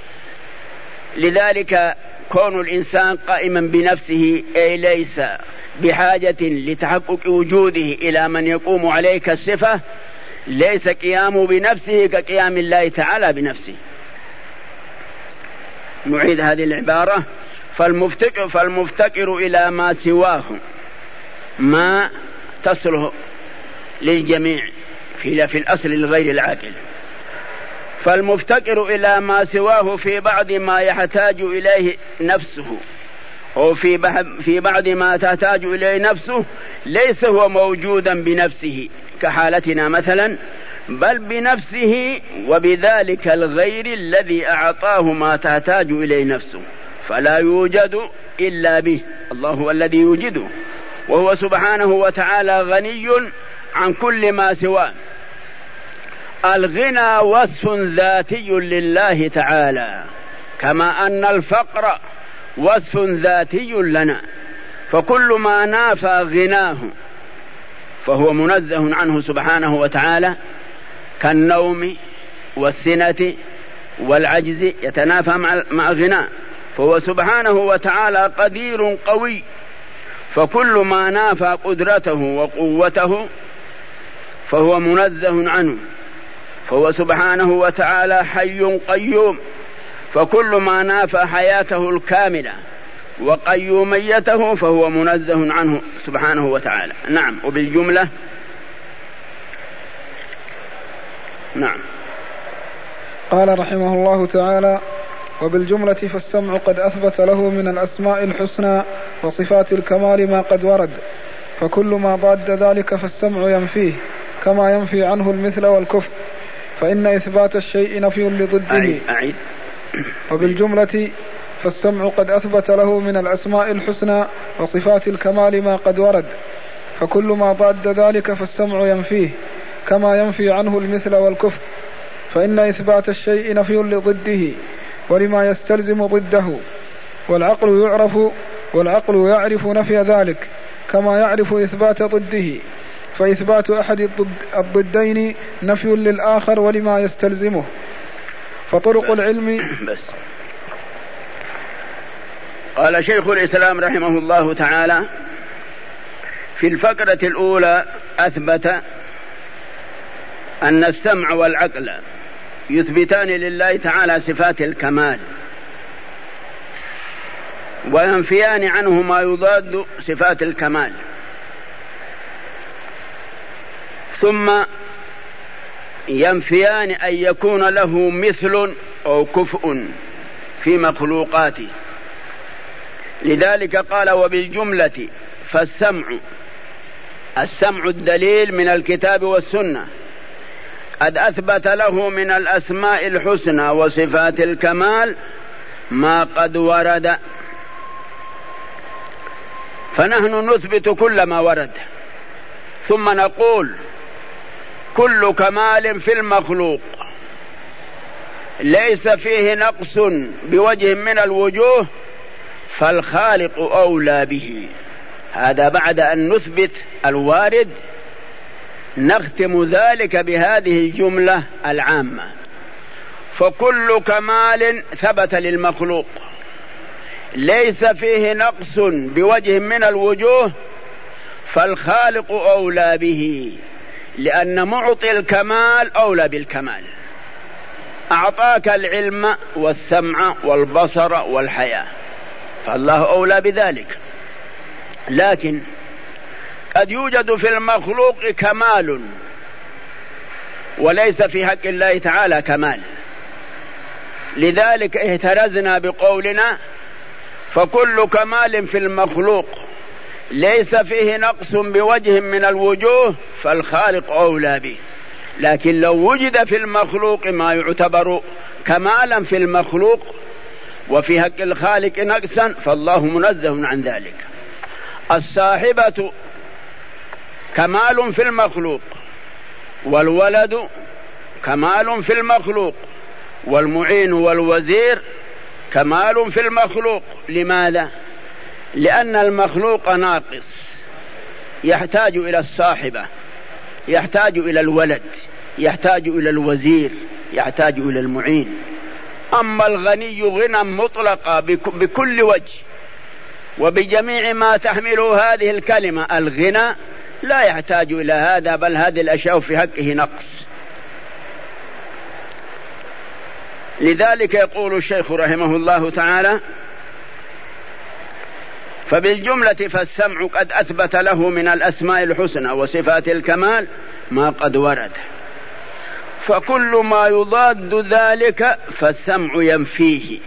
لذلك كون الإنسان قائما بنفسه أي ليس بحاجة لتحقق وجوده إلى من يقوم عليه كالصفة، ليس قيامه بنفسه كقيام الله تعالى بنفسه. نعيد هذه العبارة: فالمفتقر إلى ما سواه، ما تصله للجميع في الأصل الغير العاقل. فالمفتقر إلى ما سواه في بعض ما يحتاج إليه نفسه، أو في بعض ما تحتاج إليه نفسه، ليس هو موجودا بنفسه كحالتنا مثلا، بل بنفسه وبذلك الغير الذي أعطاه ما تحتاج إليه نفسه، فلا يوجد إلا به. الله هو الذي يوجده، وهو سبحانه وتعالى غني عن كل ما سواه. الغنى وصف ذاتي لله تعالى، كما أن الفقر وصف ذاتي لنا، فكل ما نافى غناه فهو منزه عنه سبحانه وتعالى، كالنوم والسنة والعجز يتنافى مع غناه، فهو سبحانه وتعالى قدير قوي، فكل ما نافى قدرته وقوته فهو منزه عنه، فهو سبحانه وتعالى حي قيوم، فكل ما نافى حياته الكاملة وقيوميته فهو منزه عنه سبحانه وتعالى. نعم. وبالجملة نعم. قال رحمه الله تعالى: وبالجملة فالسمع قد أثبت له من الأسماء الحسنى وصفات الكمال ما قد ورد، فكل ما ضاد ذلك فالسمع ينفيه كما ينفي عنه المثل والكفر، فإن إثبات الشيء نفي لضده. أعيد. وبالجملة فالسمع قد أثبت له من الأسماء الحسنى وصفات الكمال ما قد ورد، فكل ما ضاد ذلك فالسمع ينفيه كما ينفي عنه المثل والكفر، فإن إثبات الشيء نفي لضده ولما يستلزم ضده، والعقل يعرف نفي ذلك كما يعرف إثبات ضده، فإثبات أحد الضدين نفي للآخر ولما يستلزمه. فطرق العلم بس. قال شيخ الإسلام رحمه الله تعالى في الفقرة الأولى: أثبت أن السمع والعقل يثبتان لله تعالى صفات الكمال وينفيان عنه ما يضاد صفات الكمال، ثم ينفيان أن يكون له مثل أو كفء في مخلوقاته. لذلك قال: وبالجملة فالسمع الدليل من الكتاب والسنة قد أثبت له من الأسماء الحسنى وصفات الكمال ما قد ورد، فنحن نثبت كل ما ورد، ثم نقول: كل كمال في المخلوق ليس فيه نقص بوجه من الوجوه فالخالق أولى به. هذا بعد أن نثبت الوارد نختم ذلك بهذه الجملة العامة: فكل كمال ثبت للمخلوق ليس فيه نقص بوجه من الوجوه فالخالق أولى به، لأن معطي الكمال أولى بالكمال، أعطاك العلم والسمع والبصر والحياة، فالله أولى بذلك. لكن قد يوجد في المخلوق كمال وليس في حق الله تعالى كمال، لذلك اهترزنا بقولنا: فكل كمال في المخلوق ليس فيه نقص بوجه من الوجوه فالخالق أولى به. لكن لو وجد في المخلوق ما يعتبر كمالا في المخلوق وفي حق الخالق نقصا فالله منزه عن ذلك. الصاحبة كمال في المخلوق، والولد كمال في المخلوق، والمعين والوزير كمال في المخلوق. لماذا؟ لأن المخلوق ناقص، يحتاج إلى الصاحبة، يحتاج إلى الولد، يحتاج إلى الوزير، يحتاج إلى المعين. أما الغني غنى مطلقا بكل وجه وبجميع ما تحمل هذه الكلمة الغنى، لا يحتاج إلى هذا، بل هذه الأشياء في حقه نقص. لذلك يقول الشيخ رحمه الله تعالى: فبالجملة فالسمع قد أثبت له من الأسماء الحسنى وصفات الكمال ما قد ورد، فكل ما يضاد ذلك فالسمع ينفيه.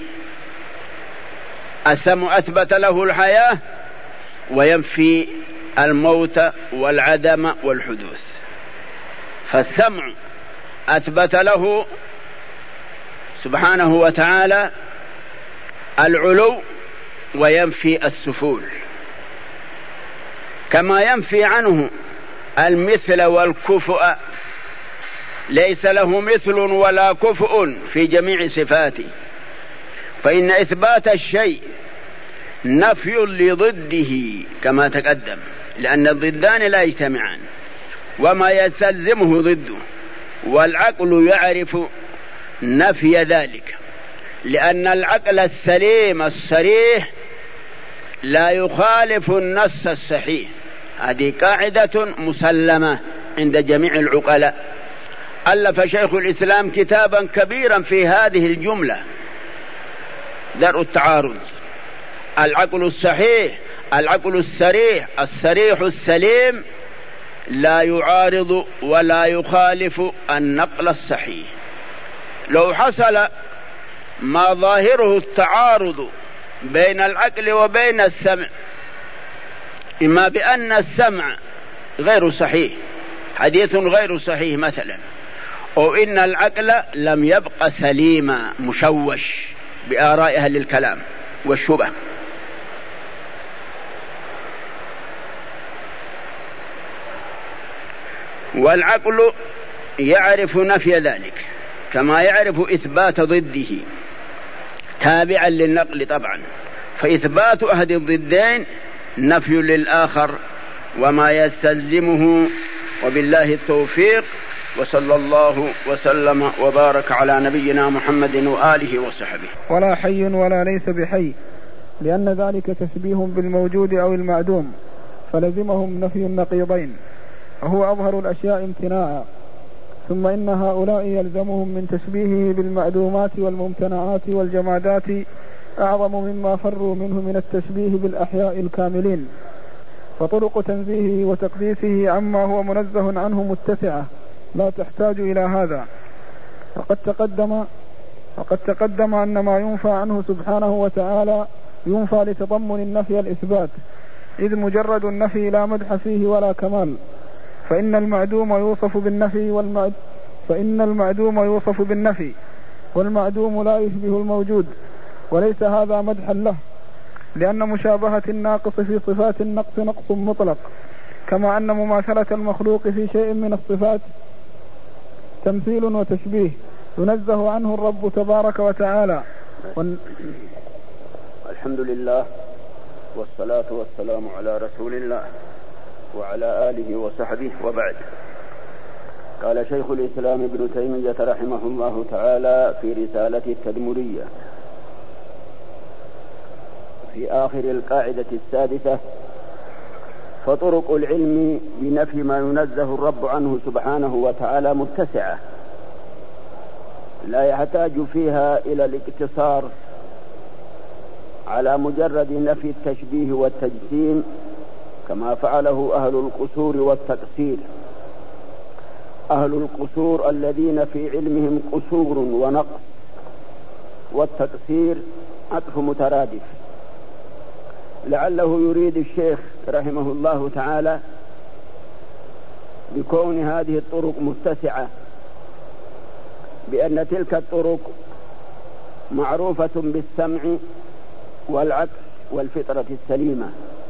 السمع أثبت له الحياة وينفي الموت والعدم والحدوث، فالسمع أثبت له سبحانه وتعالى العلو وينفي السفول، كما ينفي عنه المثل والكفؤ، ليس له مثل ولا كفؤ في جميع صفاته. فإن إثبات الشيء نفي لضده كما تقدم، لأن الضدان لا يجتمعان وما يستلزمه ضده، والعقل يعرف نفي ذلك، لأن العقل السليم الصريح لا يخالف النص الصحيح. هذه قاعدة مسلمة عند جميع العقلاء. ألف شيخ الإسلام كتابا كبيرا في هذه الجملة: درء التعارض. العقل الصحيح، العقل الصريح السليم لا يعارض ولا يخالف النقل الصحيح. لو حصل ما ظاهره التعارض بين العقل وبين السمع، إما بأن السمع غير صحيح، حديث غير صحيح مثلا، أو إن العقل لم يبق سليما مشوش بآراء أهل الكلام والشبه، والعقل يعرف نفي ذلك كما يعرف إثبات ضده تابعا للنقل طبعا، فإثبات أحد الضدين نفي للآخر وما يستلزمه. وبالله التوفيق، وصلى الله وسلم وبارك على نبينا محمد وآله وصحبه. ولا حي ولا ليس بحي، لأن ذلك تشبيه بالموجود أو المعدوم، فلزمهم نفي النقيضين، وهو أظهر الأشياء امتناعا. ثم إن هؤلاء يلزمهم من تشبيهه بالمعدومات والممتنعات والجمادات أعظم مما فروا منه من التشبيه بالأحياء الكاملين، فطرق تنزيهه وتقديسه عما هو منزه عنه متسعة لا تحتاج إلى هذا. وقد تقدم أن ما ينفى عنه سبحانه وتعالى ينفى لتضمن النفي الإثبات، إذ مجرد النفي لا مدح فيه ولا كمال، فإن المعدوم يوصف بالنفي والمعدوم لا يشبه الموجود، وليس هذا مدحا له، لأن مشابهة الناقص في صفات النقص نقص مطلق، كما أن مماثلة المخلوق في شيء من الصفات تمثيل وتشبيه ينزه عنه الرب تبارك وتعالى. الحمد لله والصلاة والسلام على رسول الله وعلى آله وصحبه، وبعد. قال شيخ الإسلام ابن تيمية رحمه الله تعالى في رسالة التدمرية في آخر القاعدة السادسة: فطرق العلم بنفي ما ينزه الرب عنه سبحانه وتعالى متسعة، لا يحتاج فيها إلى الاقتصار على مجرد نفي التشبيه والتجسيم كما فعله أهل القصور والتقصير. أهل القصور الذين في علمهم قصور ونقص، والتقصير عطف مترادف. لعله يريد الشيخ رحمه الله تعالى بكون هذه الطرق متسعة بأن تلك الطرق معروفة بالسمع والعقل والفطرة السليمة،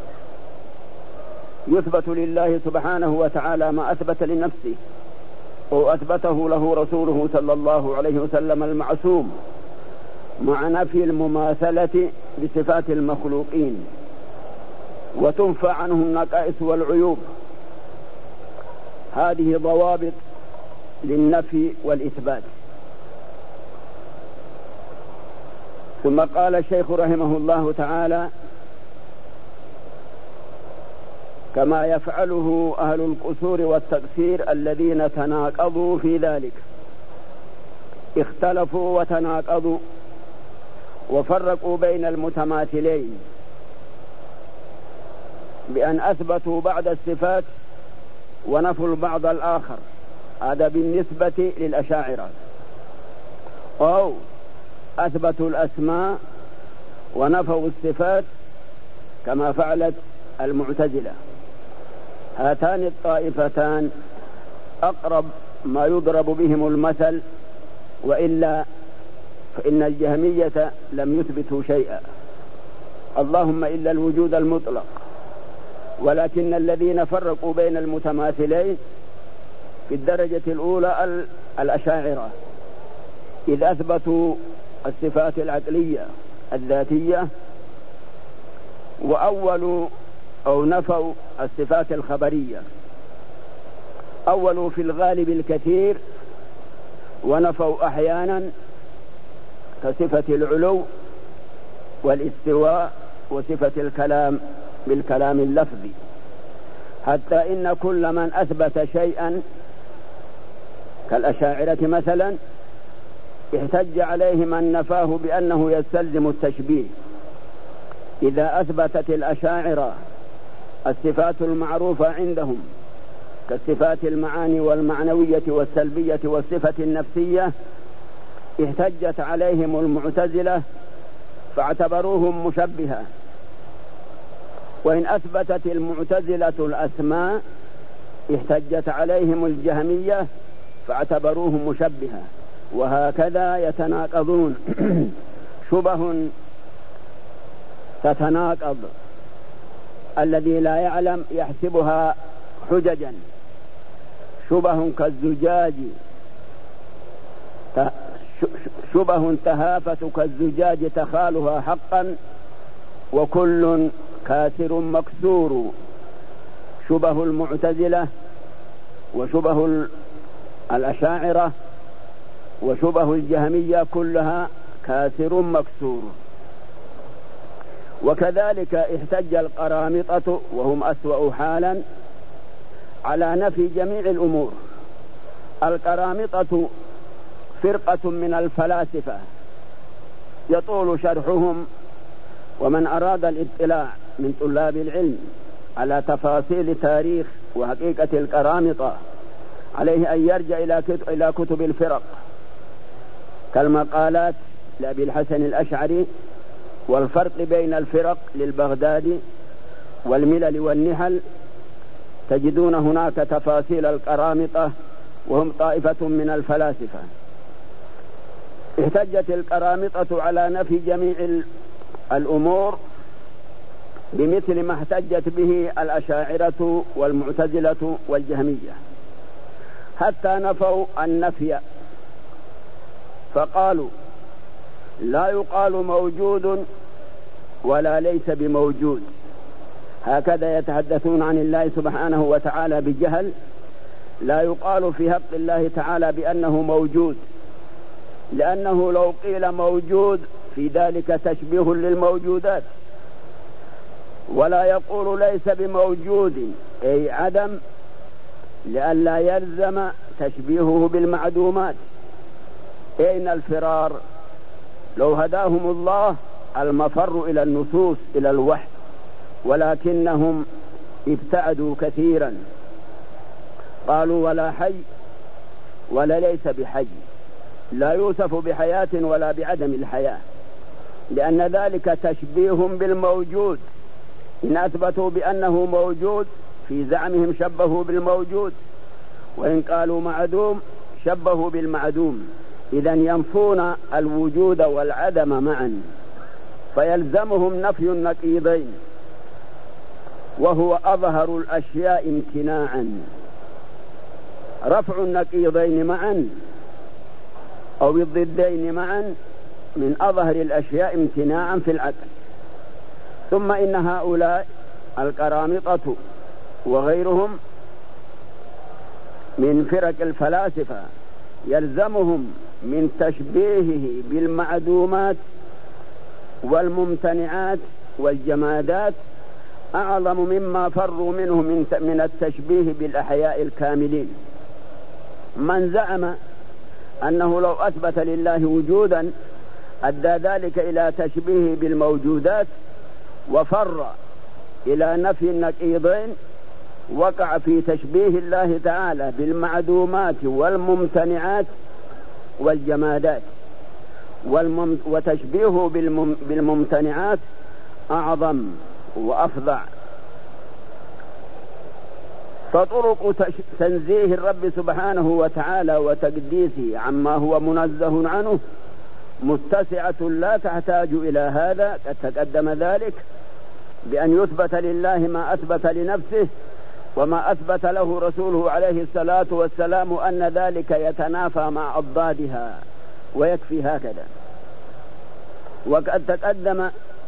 يثبت لله سبحانه وتعالى ما أثبت لنفسه أو أثبته له رسوله صلى الله عليه وسلم المعصوم، مع نفي المماثلة بصفات المخلوقين، وتنفى عنه النقائص والعيوب. هذه ضوابط للنفي والإثبات. ثم قال الشيخ رحمه الله تعالى: كما يفعله أهل القصور والتقصير الذين تناقضوا في ذلك، اختلفوا وتناقضوا وفرقوا بين المتماثلين بأن أثبتوا بعض الصفات ونفوا البعض الآخر، هذا بالنسبة للأشاعرة، أو أثبتوا الأسماء ونفوا الصفات كما فعلت المعتزلة. هاتان الطائفتان أقرب ما يضرب بهم المثل، وإلا فإن الجهمية لم يثبتوا شيئا، اللهم إلا الوجود المطلق. ولكن الذين فرقوا بين المتماثلين في الدرجة الأولى الأشاعرة، إذ أثبتوا الصفات العقلية الذاتية، وأولوا أو نفوا الصفات الخبرية. أولوا في الغالب الكثير ونفوا أحيانا كصفة العلو والاستواء وصفة الكلام بالكلام اللفظي، حتى إن كل من أثبت شيئا كالأشاعرة مثلا احتج عليه من نفاه بأنه يستلزم التشبيه. إذا أثبتت الأشاعرة الصفات المعروفة عندهم كالصفات المعاني والمعنوية والسلبية والصفة النفسية احتجت عليهم المعتزلة فاعتبروهم مشبهة، وإن أثبتت المعتزلة الأسماء احتجت عليهم الجهمية فاعتبروهم مشبهة، وهكذا يتناقضون. شبه تتناقض، الذي لا يعلم يحسبها حججا. شبه كالزجاج، شبه تهافت كالزجاج تخالها حقا، وكل كاسر مكسور. شبه المعتزلة وشبه الأشاعرة وشبه الجهمية كلها كاسر مكسور. وكذلك احتج القرامطة وهم أسوأ حالا على نفي جميع الأمور. القرامطة فرقة من الفلاسفة يطول شرحهم، ومن أراد الاطلاع من طلاب العلم على تفاصيل تاريخ وحقيقة القرامطة عليه أن يرجع إلى كتب الفرق كالمقالات لأبي الحسن الأشعري، والفرق بين الفرق للبغدادي، والملل والنحل. تجدون هناك تفاصيل القرامطة وهم طائفة من الفلاسفة. احتجت القرامطة على نفي جميع الأمور بمثل ما احتجت به الأشاعرة والمعتزلة والجهمية، حتى نفوا النفي فقالوا لا يقال موجود ولا ليس بموجود. هكذا يتحدثون عن الله سبحانه وتعالى بجهل. لا يقال في حق الله تعالى بأنه موجود، لأنه لو قيل موجود في ذلك تشبيه للموجودات. ولا يقول ليس بموجود أي عدم، لئلا يلزم تشبيهه بالمعدومات. أين الفرار؟ لو هداهم الله المفر إلى النصوص إلى الوحي، ولكنهم ابتعدوا كثيرا. قالوا ولا حي ولا ليس بحي، لا يوصف بحياة ولا بعدم الحياة، لأن ذلك تشبيه بالموجود. إن أثبتوا بأنه موجود في زعمهم شبهوا بالموجود، وإن قالوا معدوم شبهوا بالمعدوم. إذن ينفون الوجود والعدم معا، فيلزمهم نفي النقيضين، وهو أظهر الأشياء امتناعا. رفع النقيضين معا أو الضدين معا من أظهر الأشياء امتناعا في العقل. ثم إن هؤلاء القرامطة وغيرهم من فرق الفلاسفة يلزمهم من تشبيهه بالمعدومات والممتنعات والجمادات أعظم مما فروا منه من التشبيه بالأحياء الكاملين. من زعم أنه لو أثبت لله وجودا أدى ذلك إلى تشبيه بالموجودات وفر إلى نفي النقيضين، وقع في تشبيه الله تعالى بالمعدومات والممتنعات والجمادات. وتشبيهه بالممتنعات أعظم وأفظع. فطرق تنزيه الرب سبحانه وتعالى وتقديسه عما هو منزه عنه متسعة لا تحتاج إلى هذا. قد تقدم ذلك بأن يثبت لله ما أثبت لنفسه وما أثبت له رسوله عليه الصلاة والسلام، أن ذلك يتنافى مع أضدادها، ويكفي هكذا. وقد تقدم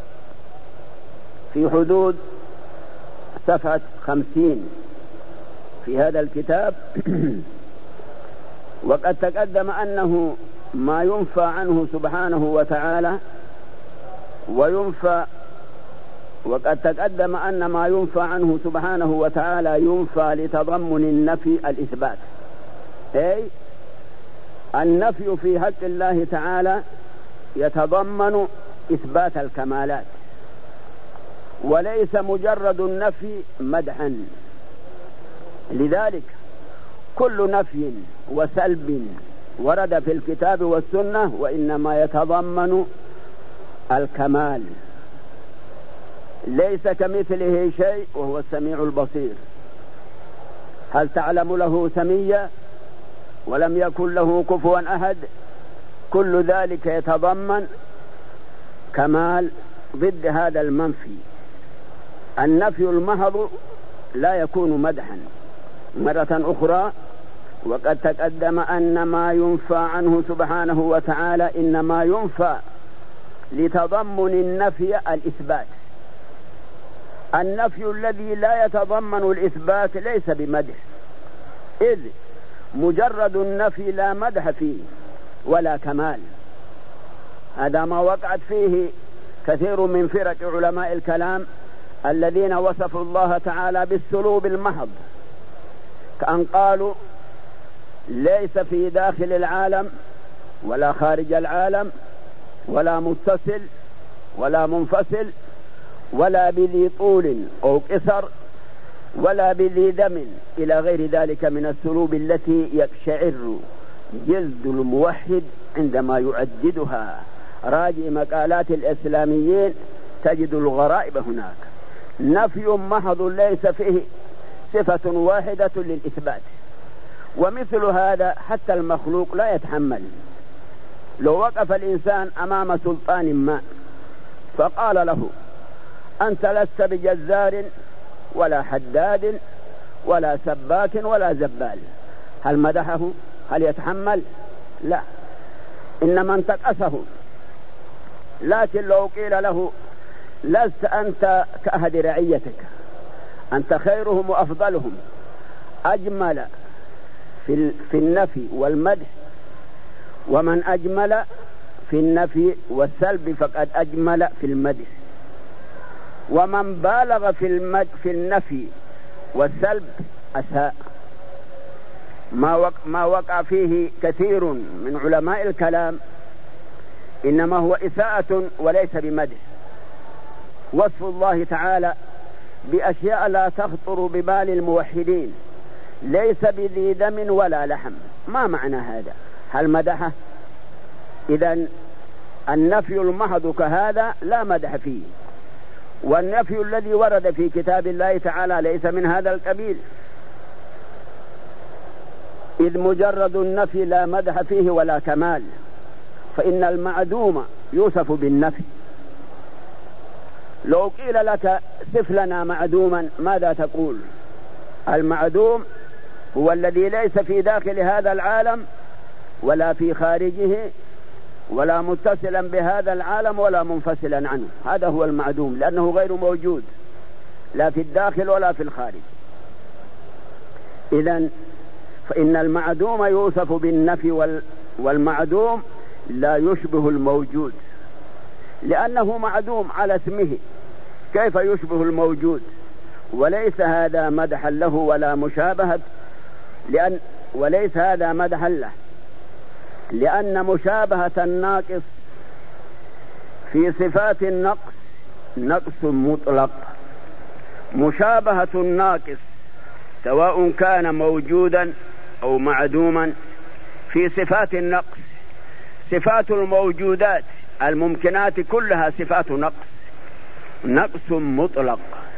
في حدود صفحة 50 في هذا الكتاب وقد تقدم أنه ما ينفى عنه سبحانه وتعالى وينفى، وقد تقدم أن ما ينفى عنه سبحانه وتعالى ينفى لتضمن النفي الإثبات. أي النفي في حق الله تعالى يتضمن إثبات الكمالات، وليس مجرد النفي مدحا، لذلك كل نفي وسلب ورد في الكتاب والسنة وإنما يتضمن الكمال، ليس كمثله شيء وهو السميع البصير. هل تعلم له سميا ولم يكن له كفوا أحد؟ كل ذلك يتضمن كمال ضد هذا المنفي. النفي المحض لا يكون مدحا. مرة أخرى وقد تقدم أن ما ينفى عنه سبحانه وتعالى إنما ينفى لتضمن النفي الإثبات. النفي الذي لا يتضمن الإثبات ليس بمدح، إذ مجرد النفي لا مدح فيه ولا كمال. هذا ما وقعت فيه كثير من فرق علماء الكلام الذين وصفوا الله تعالى بالسلوب المحض، كأن قالوا ليس في داخل العالم ولا خارج العالم ولا متصل ولا منفصل ولا بذي طول أو قصر ولا بذي دم إلى غير ذلك من السلوب التي يقشعر جلد الموحد عندما يعددها. راجع مقالات الإسلاميين تجد الغرائب هناك. نفي محض ليس فيه صفة واحدة للإثبات. ومثل هذا حتى المخلوق لا يتحمل. لو وقف الإنسان أمام سلطان ما فقال له أنت لست بجزار ولا حداد ولا سباك ولا زبال، هل مدحه؟ هل يتحمل؟ لا، إنما انتقصه. لكن لو قيل له لست أنت كأحد رعيتك، أنت خيرهم وأفضلهم، أجمل في النفي والمدح، ومن أجمل في النفي والسلب فقد أجمل في المدح، ومن بالغ في النفي والسلب أساء. ما وقع فيه كثير من علماء الكلام إنما هو إساءة وليس بمدح. وصف الله تعالى بأشياء لا تخطر ببال الموحدين، ليس بذي دم ولا لحم، ما معنى هذا؟ هل مدحه؟ إذن النفي المحض كهذا لا مدح فيه، والنفي الذي ورد في كتاب الله تعالى ليس من هذا القبيل، إذ مجرد النفي لا مدح فيه ولا كمال. فإن المعدوم يوصف بالنفي. لو قيل لك صف لنا معدوما ماذا تقول؟ المعدوم هو الذي ليس في داخل هذا العالم ولا في خارجه ولا متصلا بهذا العالم ولا منفصلا عنه، هذا هو المعدوم، لأنه غير موجود لا في الداخل ولا في الخارج. إذن فإن المعدوم يوصف بالنفي، والمعدوم لا يشبه الموجود لأنه معدوم على اسمه، كيف يشبه الموجود؟ وليس هذا مدحا له ولا مشابهة، وليس هذا مدحا له، لأن مشابهة الناقص في صفات النقص نقص مطلق. مشابهة الناقص سواء كان موجودا أو معدوما في صفات النقص. صفات الموجودات الممكنات كلها صفات نقص مطلق.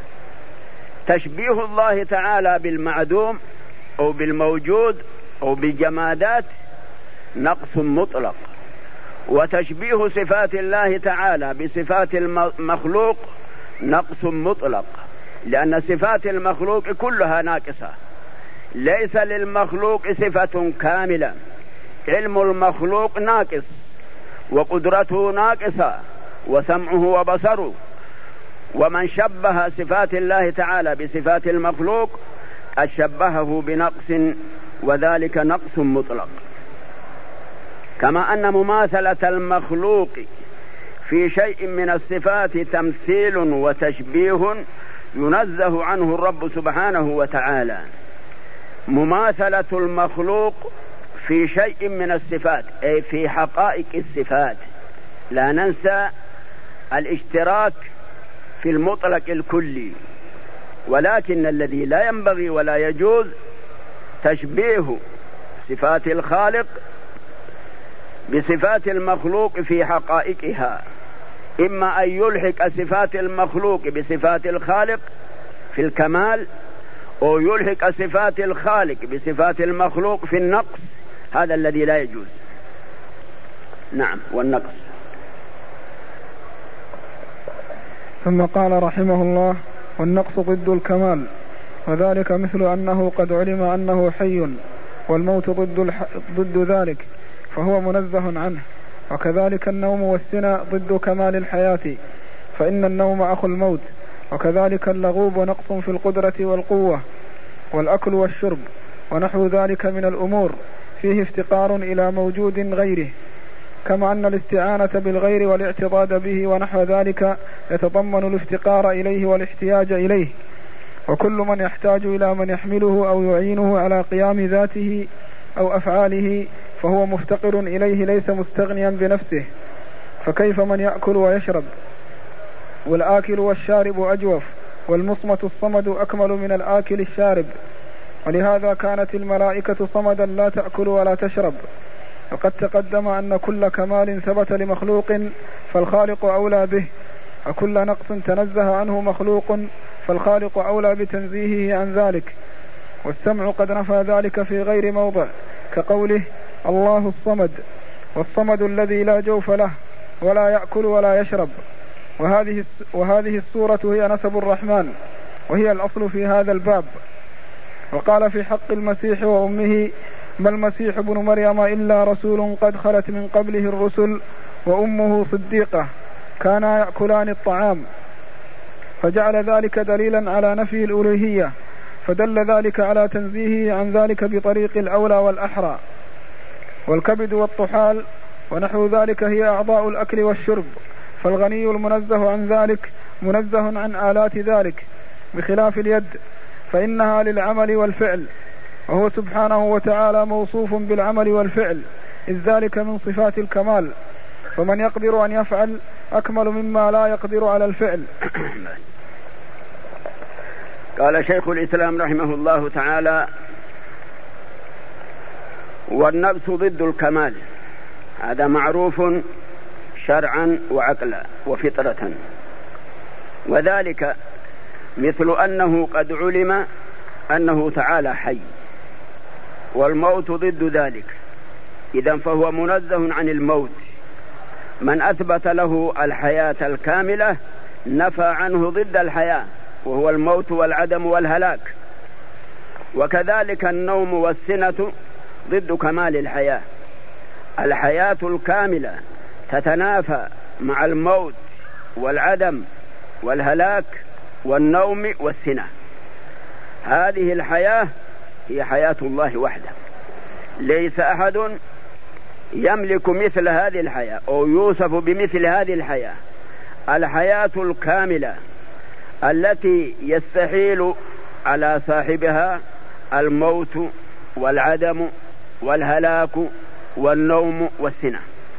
تشبيه الله تعالى بالمعدوم أو بالموجود أو بالجمادات نقص مطلق، وتشبيه صفات الله تعالى بصفات المخلوق نقص مطلق، لأن صفات المخلوق كلها ناقصة، ليس للمخلوق صفة كاملة. علم المخلوق ناقص، وقدرته ناقصة، وسمعه وبصره. ومن شبه صفات الله تعالى بصفات المخلوق قد شبهه بنقص، وذلك نقص مطلق. كما أن مماثلة المخلوق في شيء من الصفات تمثيل وتشبيه ينزه عنه الرب سبحانه وتعالى. مماثلة المخلوق في شيء من الصفات أي في حقائق الصفات، لا ننسى الاشتراك في المطلق الكلي، ولكن الذي لا ينبغي ولا يجوز تشبيه صفات الخالق بصفات المخلوق في حقائقها، إما أن يلحق صفات المخلوق بصفات الخالق في الكمال، أو يلحق صفات الخالق بصفات المخلوق في النقص، هذا الذي لا يجوز. نعم، والنقص. ثم قال رحمه الله: والنقص ضد الكمال، وذلك مثل أنه قد علم أنه حي، والموت ضد ذلك فهو منزه عنه. وكذلك النوم والسنى ضد كمال الحياة، فإن النوم أخو الموت. وكذلك اللغوب نقص في القدرة والقوة، والأكل والشرب ونحو ذلك من الأمور فيه افتقار إلى موجود غيره، كما أن الاستعانة بالغير والاعتضاد به ونحو ذلك يتضمن الافتقار إليه والاحتياج إليه. وكل من يحتاج إلى من يحمله أو يعينه على قيام ذاته أو أفعاله فهو مفتقر إليه، ليس مستغنيا بنفسه. فكيف من يأكل ويشرب؟ والآكل والشارب أجوف، والمصمت الصمد أكمل من الآكل الشارب. ولهذا كانت الملائكة صمدا لا تأكل ولا تشرب. وقد تقدم أن كل كمال ثبت لمخلوق فالخالق أولى به، وكل نقص تنزه عنه مخلوق فالخالق أولى بتنزيهه عن ذلك. والسمع قد نفى ذلك في غير موضع، كقوله: الله الصمد، والصمد الذي لا جوف له ولا يأكل ولا يشرب. وهذه السورة هي نسب الرحمن، وهي الأصل في هذا الباب. وقال في حق المسيح وأمه: ما المسيح ابن مريم إلا رسول قد خلت من قبله الرسل وأمه صديقة كانا يأكلان الطعام، فجعل ذلك دليلا على نفي الألوهية، فدل ذلك على تنزيهه عن ذلك بطريق الأولى والأحرى. والكبد والطحال ونحو ذلك هي أعضاء الأكل والشرب، فالغني المنزه عن ذلك منزه عن آلات ذلك، بخلاف اليد فإنها للعمل والفعل، وهو سبحانه وتعالى موصوف بالعمل والفعل، إذ ذلك من صفات الكمال. فمن يقدر أن يفعل أكمل مما لا يقدر على الفعل. قال شيخ الإسلام رحمه الله تعالى: والنقص ضد الكمال، هذا معروف شرعا وعقلا وفطرة. وذلك مثل أنه قد علم أنه تعالى حي، والموت ضد ذلك، إذن فهو منزه عن الموت. من أثبت له الحياة الكاملة نفى عنه ضد الحياة، وهو الموت والعدم والهلاك. وكذلك النوم والسنة ضد كمال الحياة. الحياة الكاملة تتنافى مع الموت والعدم والهلاك والنوم والسنة. هذه الحياة هي حياة الله وحده، ليس أحد يملك مثل هذه الحياة أو يوصف بمثل هذه الحياة. الحياة الكاملة التي يستحيل على صاحبها الموت والعدم والهلاك والنوم والسنة.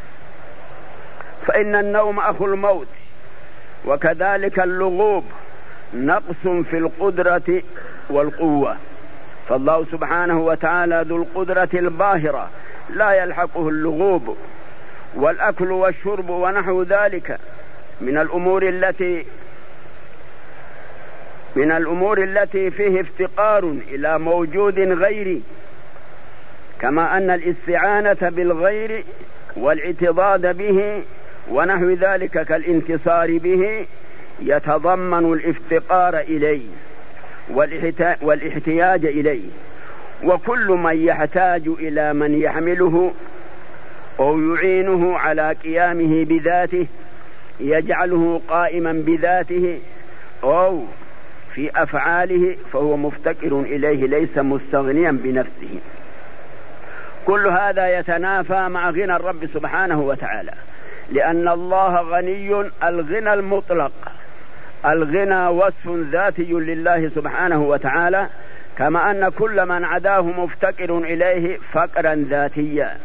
فإن النوم أخو الموت، وكذلك اللغوب نقص في القدرة والقوة، فالله سبحانه وتعالى ذو القدرة الباهرة لا يلحقه اللغوب. والأكل والشرب ونحو ذلك من الأمور التي فيه افتقار إلى موجود غيري، كما أن الاستعانة بالغير والاعتضاد به ونحو ذلك كالانتصار به يتضمن الافتقار إليه والاحتياج إليه. وكل من يحتاج إلى من يحمله أو يعينه على قيامه بذاته، يجعله قائما بذاته أو في أفعاله، فهو مفتقر إليه، ليس مستغنيا بنفسه. كل هذا يتنافى مع غنى الرب سبحانه وتعالى، لأن الله غني الغنى المطلق. الغنى وصف ذاتي لله سبحانه وتعالى، كما أن كل من عداه مفتقر إليه فقرا ذاتيا.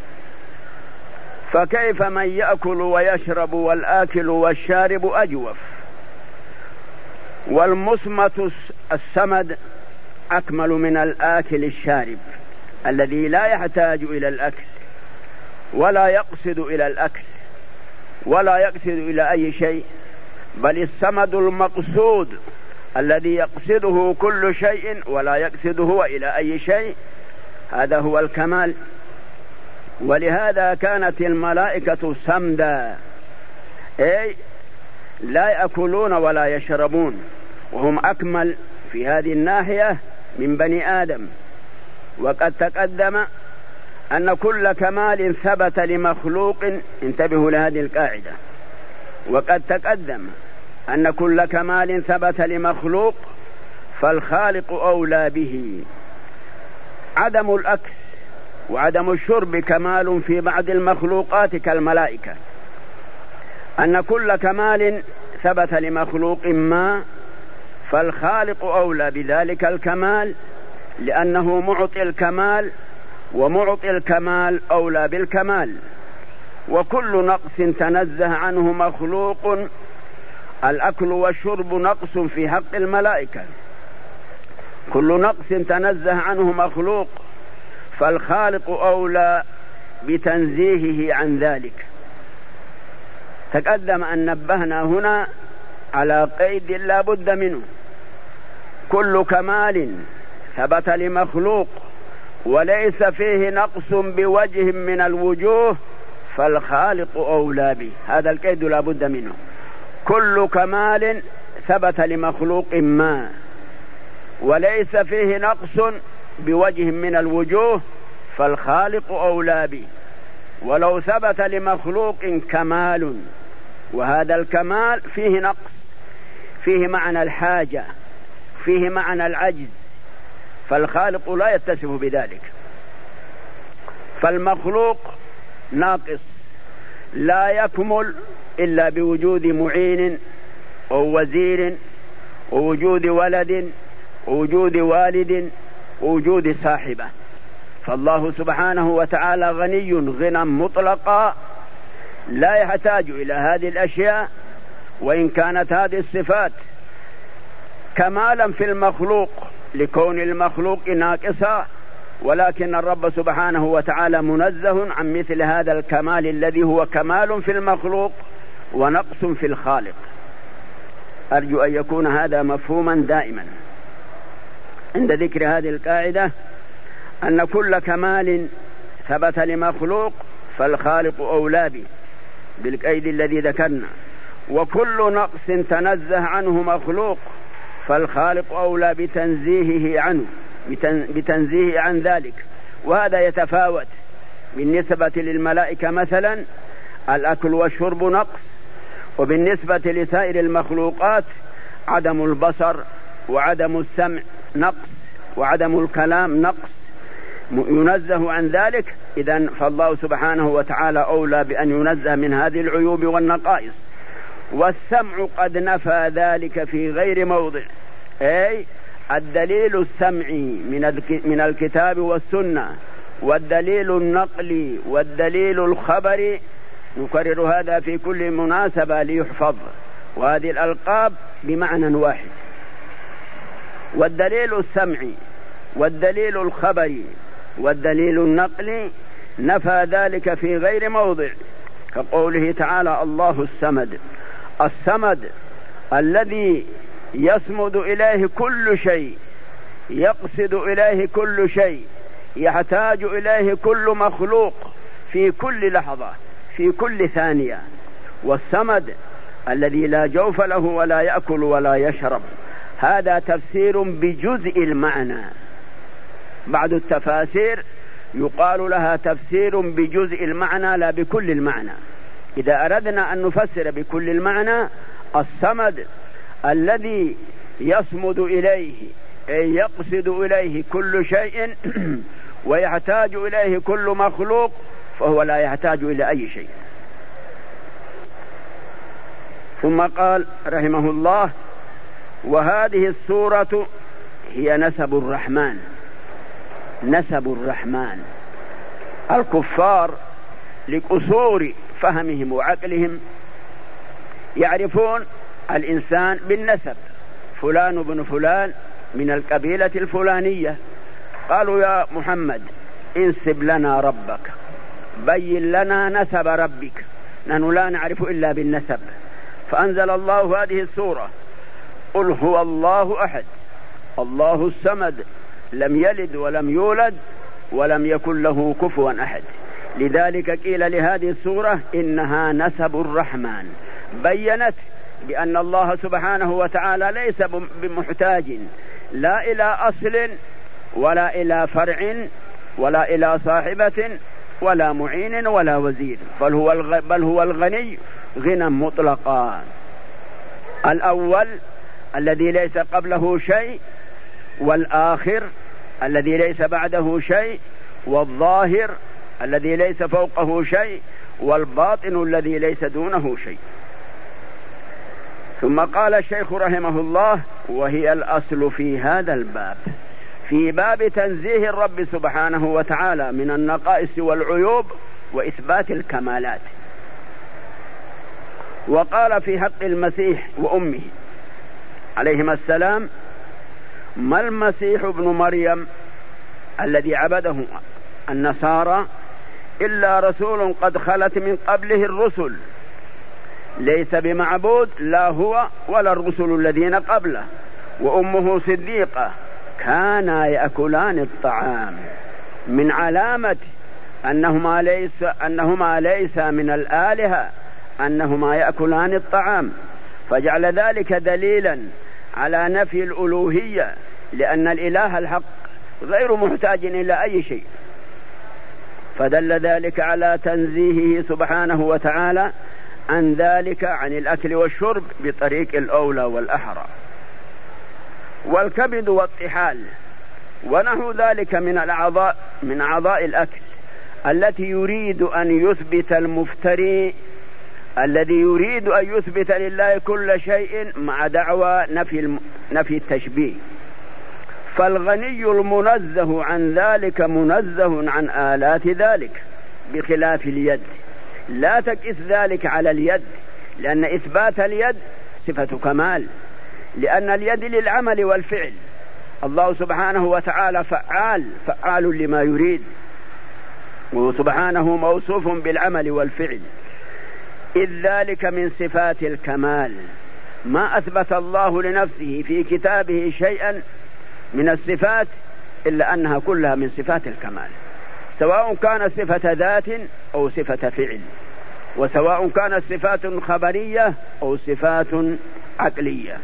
فكيف من يأكل ويشرب والآكل والشارب أجوف؟ والمصمت السمد أكمل من الآكل الشارب الذي لا يحتاج إلى الأكل ولا يقصد إلى الأكل ولا يقصد إلى أي شيء، بل السمد المقصود الذي يقصده كل شيء ولا يقصده إلى أي شيء، هذا هو الكمال. ولهذا كانت الملائكة سمدا، أي لا يأكلون ولا يشربون، وهم أكمل في هذه الناحية من بني آدم. وقد تقدم أن كل كمال ثبت لمخلوق، انتبهوا لهذه القاعدة، وقد تقدم أن كل كمال ثبت لمخلوق فالخالق أولى به. عدم الأكل وعدم الشرب كمال في بعض المخلوقات كالملائكة، أن كل كمال ثبت لمخلوق ما فالخالق أولى بذلك الكمال، لأنه معطي الكمال، ومعطي الكمال أولى بالكمال. وكل نقص تنزه عنه مخلوق، الأكل والشرب نقص في حق الملائكة، كل نقص تنزه عنه مخلوق فالخالق أولى بتنزيهه عن ذلك. تقدم أن نبهنا هنا على قيد لا بد منه، كل كمال ثبت لمخلوق وليس فيه نقص بوجه من الوجوه فالخالق أولى به، هذا القيد لا بد منه. كل كمال ثبت لمخلوق ما وليس فيه نقص بوجه من الوجوه فالخالق أولى به. ولو ثبت لمخلوق كمال وهذا الكمال فيه نقص، فيه معنى الحاجة، فيه معنى العجز، فالخالق لا يتصف بذلك. فالمخلوق ناقص لا يكمل إلا بوجود معين أو وزير ووجود ولد ووجود والد ووجود صاحبة. فالله سبحانه وتعالى غني غنى مطلقا لا يحتاج إلى هذه الأشياء، وإن كانت هذه الصفات كمالا في المخلوق لكون المخلوق ناقصا، ولكن الرب سبحانه وتعالى منزه عن مثل هذا الكمال الذي هو كمال في المخلوق ونقص في الخالق. أرجو أن يكون هذا مفهوما دائما عند ذكر هذه القاعدة، أن كل كمال ثبت لمخلوق فالخالق أولى به بالقيد الذي ذكرنا، وكل نقص تنزه عنه مخلوق فالخالق أولى بتنزيهه عن ذلك. وهذا يتفاوت بالنسبة للملائكة مثلا الأكل والشرب نقص، وبالنسبة لسائر المخلوقات عدم البصر وعدم السمع نقص وعدم الكلام نقص، ينزه عن ذلك. إذن فالله سبحانه وتعالى أولى بأن ينزه من هذه العيوب والنقائص. والسمع قد نفى ذلك في غير موضع، أي الدليل السمعي من الكتاب والسنة، والدليل النقلي والدليل الخبري، نكرر هذا في كل مناسبة ليحفظ، وهذه الألقاب بمعنى واحد. والدليل السمعي والدليل الخبري والدليل النقلي نفى ذلك في غير موضع، كقوله تعالى الله الصمد، الصمد الذي يصمد إليه كل شيء، يقصد إليه كل شيء، يحتاج إليه كل مخلوق في كل لحظة في كل ثانية. والصمد الذي لا جوف له ولا يأكل ولا يشرب، هذا تفسير بجزء المعنى. بعض التفاسير يقال لها تفسير بجزء المعنى لا بكل المعنى. إذا أردنا أن نفسر بكل المعنى، الصمد الذي يصمد إليه أي يقصد إليه كل شيء ويحتاج إليه كل مخلوق، فهو لا يحتاج إلى أي شيء. ثم قال رحمه الله: وهذه السورة هي نسب الرحمن. نسب الرحمن. الكفار لقصور فهمهم وعقلهم يعرفون الإنسان بالنسب، فلان بن فلان من القبيلة الفلانية. قالوا يا محمد انسب لنا ربك، بين لنا نسب ربك، نحن لا نعرف إلا بالنسب. فأنزل الله هذه السورة: قل هو الله أحد الله الصمد لم يلد ولم يولد ولم يكن له كفوا أحد. لذلك قيل لهذه السورة إنها نسب الرحمن، بيّنت بأن الله سبحانه وتعالى ليس بمحتاج لا إلى أصل ولا إلى فرع ولا إلى صاحبة ولا معين ولا وزير، بل هو الغني غنى مطلقا. الأول الذي ليس قبله شيء، والآخر الذي ليس بعده شيء، والظاهر الذي ليس فوقه شيء، والباطن الذي ليس دونه شيء. ثم قال الشيخ رحمه الله: وهي الأصل في هذا الباب، في باب تنزيه الرب سبحانه وتعالى من النقائص والعيوب وإثبات الكمالات. وقال في حق المسيح وأمه عليهما السلام: ما المسيح ابن مريم الذي عبده النصارى إلا رسول قد خلت من قبله الرسل، ليس بمعبود لا هو ولا الرسل الذين قبله، وأمه صديقة، كانا يأكلان الطعام. من علامة أنهما ليس من الآلهة أنهما يأكلان الطعام، فجعل ذلك دليلا على نفي الألوهية، لأن الإله الحق غير محتاج إلى أي شيء، فدل ذلك على تنزيهه سبحانه وتعالى عن ذلك، عن الأكل والشرب بطريق الأولى والأحرى. والكبد والطحال ونحو ذلك من أعضاء الأكل التي يريد أن يثبت المفتري، الذي يريد أن يثبت لله كل شيء مع دعوى نفي التشبيه. فالغني المنزه عن ذلك منزه عن آلات ذلك، بخلاف اليد. لا تقس ذلك على اليد، لأن إثبات اليد صفة كمال، لأن اليد للعمل والفعل. الله سبحانه وتعالى فعال لما يريد، وسبحانه موصوف بالعمل والفعل، إذ ذلك من صفات الكمال. ما أثبت الله لنفسه في كتابه شيئا من الصفات إلا أنها كلها من صفات الكمال، سواء كانت صفة ذات أو صفة فعل، وسواء كانت صفات خبرية أو صفات عقلية.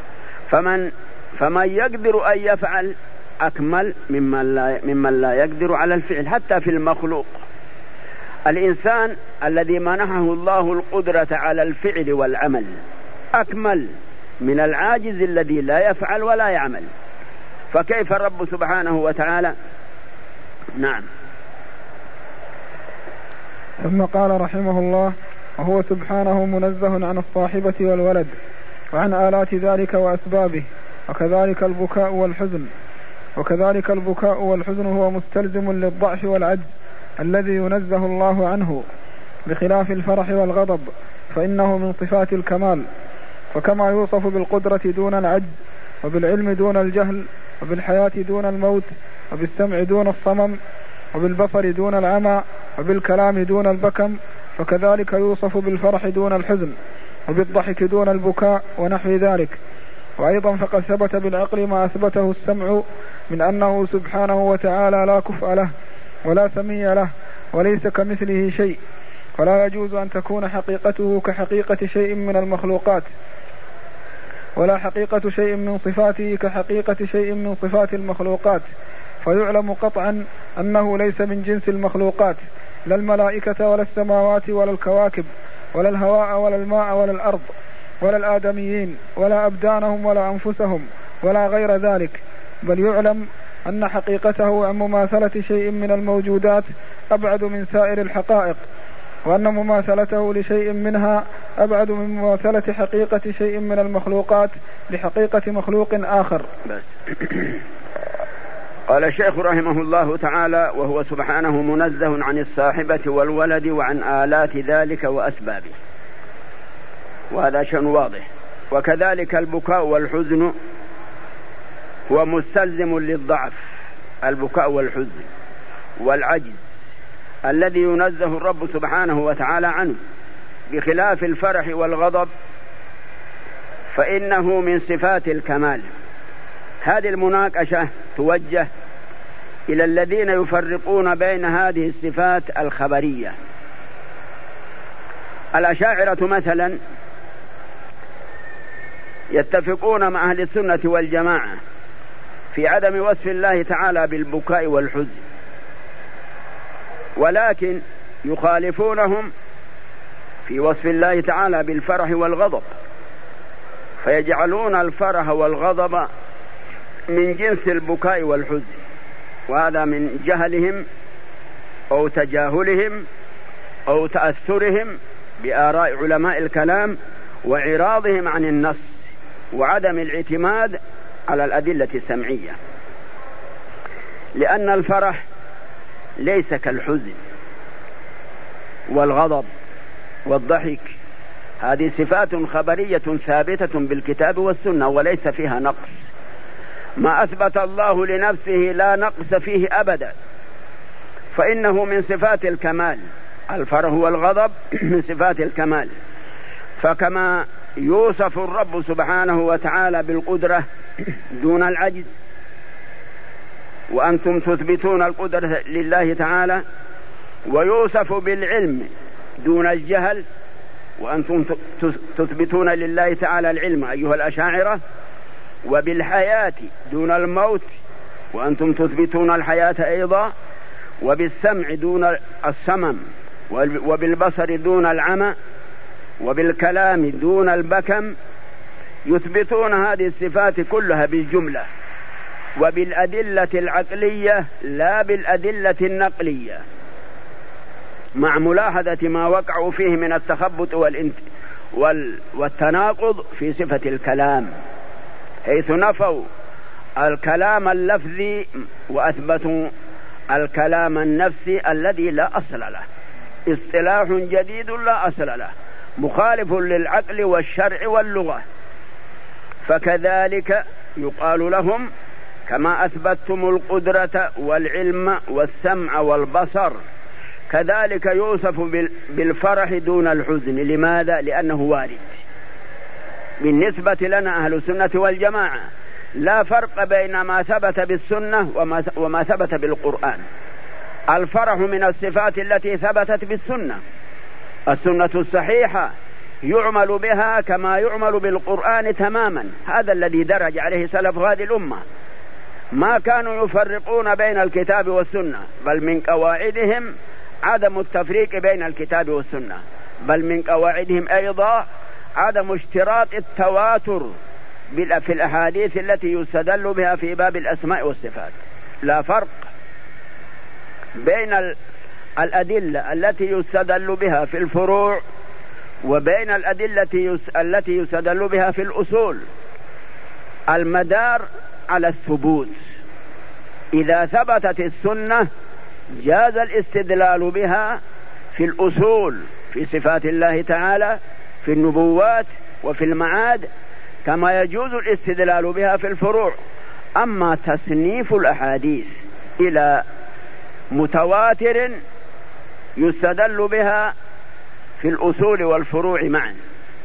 فمن يقدر أن يفعل أكمل ممن لا يقدر على الفعل. حتى في المخلوق، الإنسان الذي منحه الله القدرة على الفعل والعمل أكمل من العاجز الذي لا يفعل ولا يعمل، فكيف الرب سبحانه وتعالى؟ نعم. ثم قال رحمه الله: وهو سبحانه منزه عن الصاحبة والولد وعن آلات ذلك وأسبابه، وكذلك البكاء والحزن هو مستلزم للضعف والعجز الذي ينزه الله عنه، بخلاف الفرح والغضب فإنه من صفات الكمال. فكما يوصف بالقدرة دون العجز، وبالعلم دون الجهل، وبالحياة دون الموت، وبالسمع دون الصمم، وبالبصر دون العمى، وبالكلام دون البكم، فكذلك يوصف بالفرح دون الحزن، وبالضحك دون البكاء ونحو ذلك. وأيضا فقد ثبت بالعقل ما أثبته السمع من أنه سبحانه وتعالى لا كفء له ولا سمي له وليس كمثله شيء، فلا يجوز أن تكون حقيقته كحقيقة شيء من المخلوقات، ولا حقيقة شيء من صفاته كحقيقة شيء من صفات المخلوقات. فيعلم قطعا أنه ليس من جنس المخلوقات، لا الملائكة ولا السماوات ولا الكواكب ولا الهواء ولا الماء ولا الأرض ولا الآدميين ولا أبدانهم ولا أنفسهم ولا غير ذلك، بل يعلم أن حقيقته عن مماثلة شيء من الموجودات أبعد من سائر الحقائق، وأن مماثلته لشيء منها أبعد من مماثلة حقيقة شيء من المخلوقات لحقيقة مخلوق آخر. قال الشيخ رحمه الله تعالى: وهو سبحانه منزه عن الصاحبة والولد وعن آلات ذلك وأسبابه، وهذا شيء واضح. وكذلك البكاء والحزن هو مستلزم للضعف، البكاء والحزن والعجز الذي ينزه الرب سبحانه وتعالى عنه، بخلاف الفرح والغضب فإنه من صفات الكمال. هذه المناقشة توجه إلى الذين يفرقون بين هذه الصفات الخبرية. الأشاعرة مثلا يتفقون مع أهل السنة والجماعة في عدم وصف الله تعالى بالبكاء والحزن، ولكن يخالفونهم في وصف الله تعالى بالفرح والغضب، فيجعلون الفرح والغضب من جنس البكاء والحزن، وهذا من جهلهم أو تجاهلهم أو تأثرهم بآراء علماء الكلام وإعراضهم عن النص وعدم الاعتماد على الأدلة السمعية. لأن الفرح ليس كالحزن والغضب والضحك، هذه صفات خبرية ثابتة بالكتاب والسنة وليس فيها نقص. ما أثبت الله لنفسه لا نقص فيه أبدا، فإنه من صفات الكمال. الفرح والغضب من صفات الكمال. فكما يوصف الرب سبحانه وتعالى بالقدرة دون العجز، وأنتم تثبتون القدرة لله تعالى، ويوصف بالعلم دون الجهل، وأنتم تثبتون لله تعالى العلم أيها الأشاعرة، وبالحياة دون الموت، وأنتم تثبتون الحياة أيضا، وبالسمع دون الصمم، وبالبصر دون العمى، وبالكلام دون البكم. يثبتون هذه الصفات كلها بالجملة وبالأدلة العقلية لا بالأدلة النقلية، مع ملاحظة ما وقعوا فيه من التخبط والتناقض في صفة الكلام، حيث نفوا الكلام اللفظي وأثبتوا الكلام النفسي الذي لا أصل له، اصطلاح جديد لا أصل له، مخالف للعقل والشرع واللغة. فكذلك يقال لهم كما أثبتتم القدرة والعلم والسمع والبصر، كذلك يوصف بالفرح دون الحزن. لماذا؟ لأنه وارد. بالنسبة لنا أهل السنة والجماعة لا فرق بين ما ثبت بالسنة وما ثبت بالقرآن. الفرح من الصفات التي ثبتت بالسنة، السنة الصحيحة يعمل بها كما يعمل بالقرآن تماما. هذا الذي درج عليه سلف هذه الأمة، ما كانوا يفرقون بين الكتاب والسنة، بل من قواعدهم عدم التفريق بين الكتاب والسنة، بل من قواعدهم أيضا عدم اشتراط التواتر في الأحاديث التي يستدل بها في باب الأسماء والصفات. لا فرق بين الأدلة التي يستدل بها في الفروع وبين الأدلة التي يستدل بها في الأصول. المدار على الثبوت. إذا ثبتت السنة جاز الاستدلال بها في الأصول، في صفات الله تعالى، في النبوات وفي المعاد، كما يجوز الاستدلال بها في الفروع. أما تصنيف الأحاديث إلى متواتر يستدل بها في الأصول والفروع معا،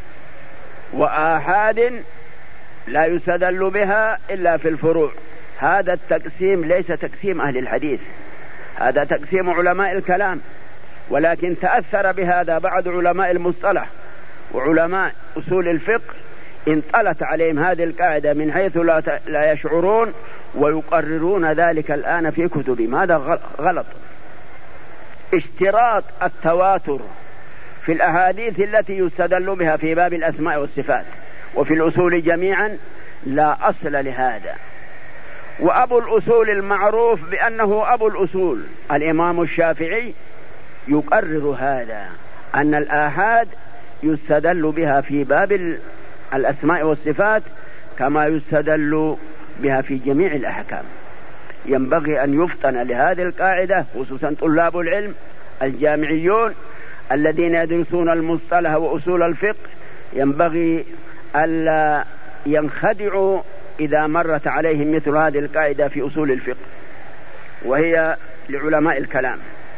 وآحاد لا يستدل بها إلا في الفروع، هذا التقسيم ليس تقسيم أهل الحديث، هذا تقسيم علماء الكلام. ولكن تأثر بهذا بعض علماء المصطلح وعلماء أصول الفقه، انطلت عليهم هذه القاعدة من حيث لا يشعرون، ويقررون ذلك الآن في كتبهم. هذا غلط. اشتراط التواتر في الأحاديث التي يستدل بها في باب الأسماء والصفات وفي الأصول جميعا لا أصل لهذا. وأبو الأصول المعروف بأنه أبو الأصول الإمام الشافعي يقرر هذا، أن الآحاد يستدل بها في باب الأسماء والصفات كما يستدل بها في جميع الأحكام. ينبغي أن يفطن لهذه القاعدة، خصوصا طلاب العلم الجامعيون الذين يدرسون المصطلح وأصول الفقه، ينبغي ألا ينخدعوا إذا مرت عليهم مثل هذه القاعدة في أصول الفقه، وهي لعلماء الكلام.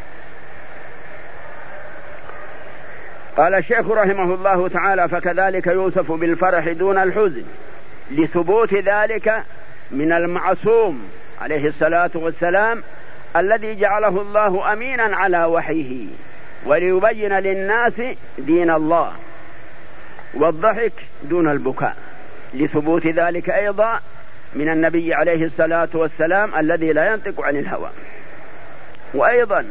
قال الشيخ رحمه الله تعالى: فكذلك يوصف بالفرح دون الحزن لثبوت ذلك من المعصوم عليه الصلاة والسلام الذي جعله الله أمينا على وحيه وليبين للناس دين الله، والضحك دون البكاء لثبوت ذلك أيضا من النبي عليه الصلاة والسلام الذي لا ينطق عن الهوى. وأيضا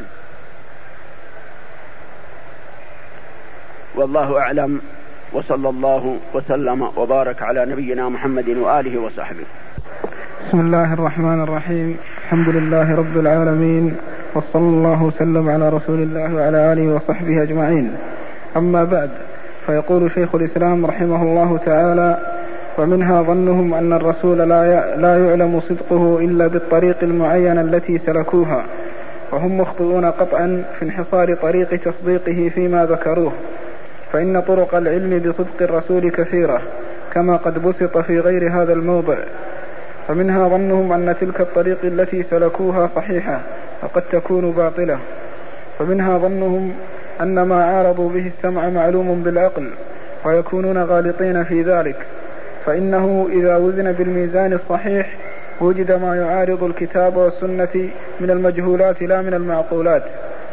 والله أعلم، وصلى الله وسلم وبارك على نبينا محمد وآله وصحبه. بسم الله الرحمن الرحيم. الحمد لله رب العالمين، وصلى الله وسلم على رسول الله وعلى آله وصحبه أجمعين. أما بعد، فيقول شيخ الإسلام رحمه الله تعالى: ومنها ظنهم أن الرسول لا يعلم صدقه إلا بالطريق المعينة التي سلكوها، وهم مخطئون قطعا في انحصار طريق تصديقه فيما ذكروه، فإن طرق العلم بصدق الرسول كثيرة كما قد بسط في غير هذا الموضع. فمنها ظنهم أن تلك الطريق التي سلكوها صحيحة وقد تكون باطلة. فمنها ظنهم أن ما عارضوا به السمع معلوم بالعقل ويكونون غالطين في ذلك، فإنه إذا وزن بالميزان الصحيح وجد ما يعارض الكتاب والسنة من المجهولات لا من المعقولات،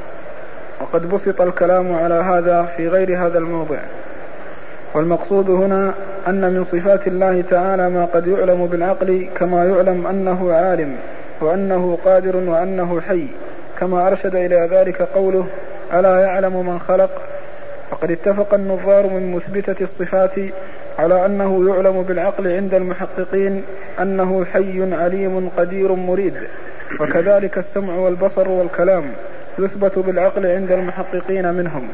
وقد بسط الكلام على هذا في غير هذا الموضع. والمقصود هنا أن من صفات الله تعالى ما قد يعلم بالعقل، كما يعلم أنه عالم وأنه قادر وأنه حي، كما أرشد إلى ذلك قوله: ألا يعلم من خلق. فقد اتفق النظار من مثبتة الصفات على أنه يعلم بالعقل عند المحققين أنه حي عليم قدير مريد، وكذلك السمع والبصر والكلام يثبت بالعقل عند المحققين منهم،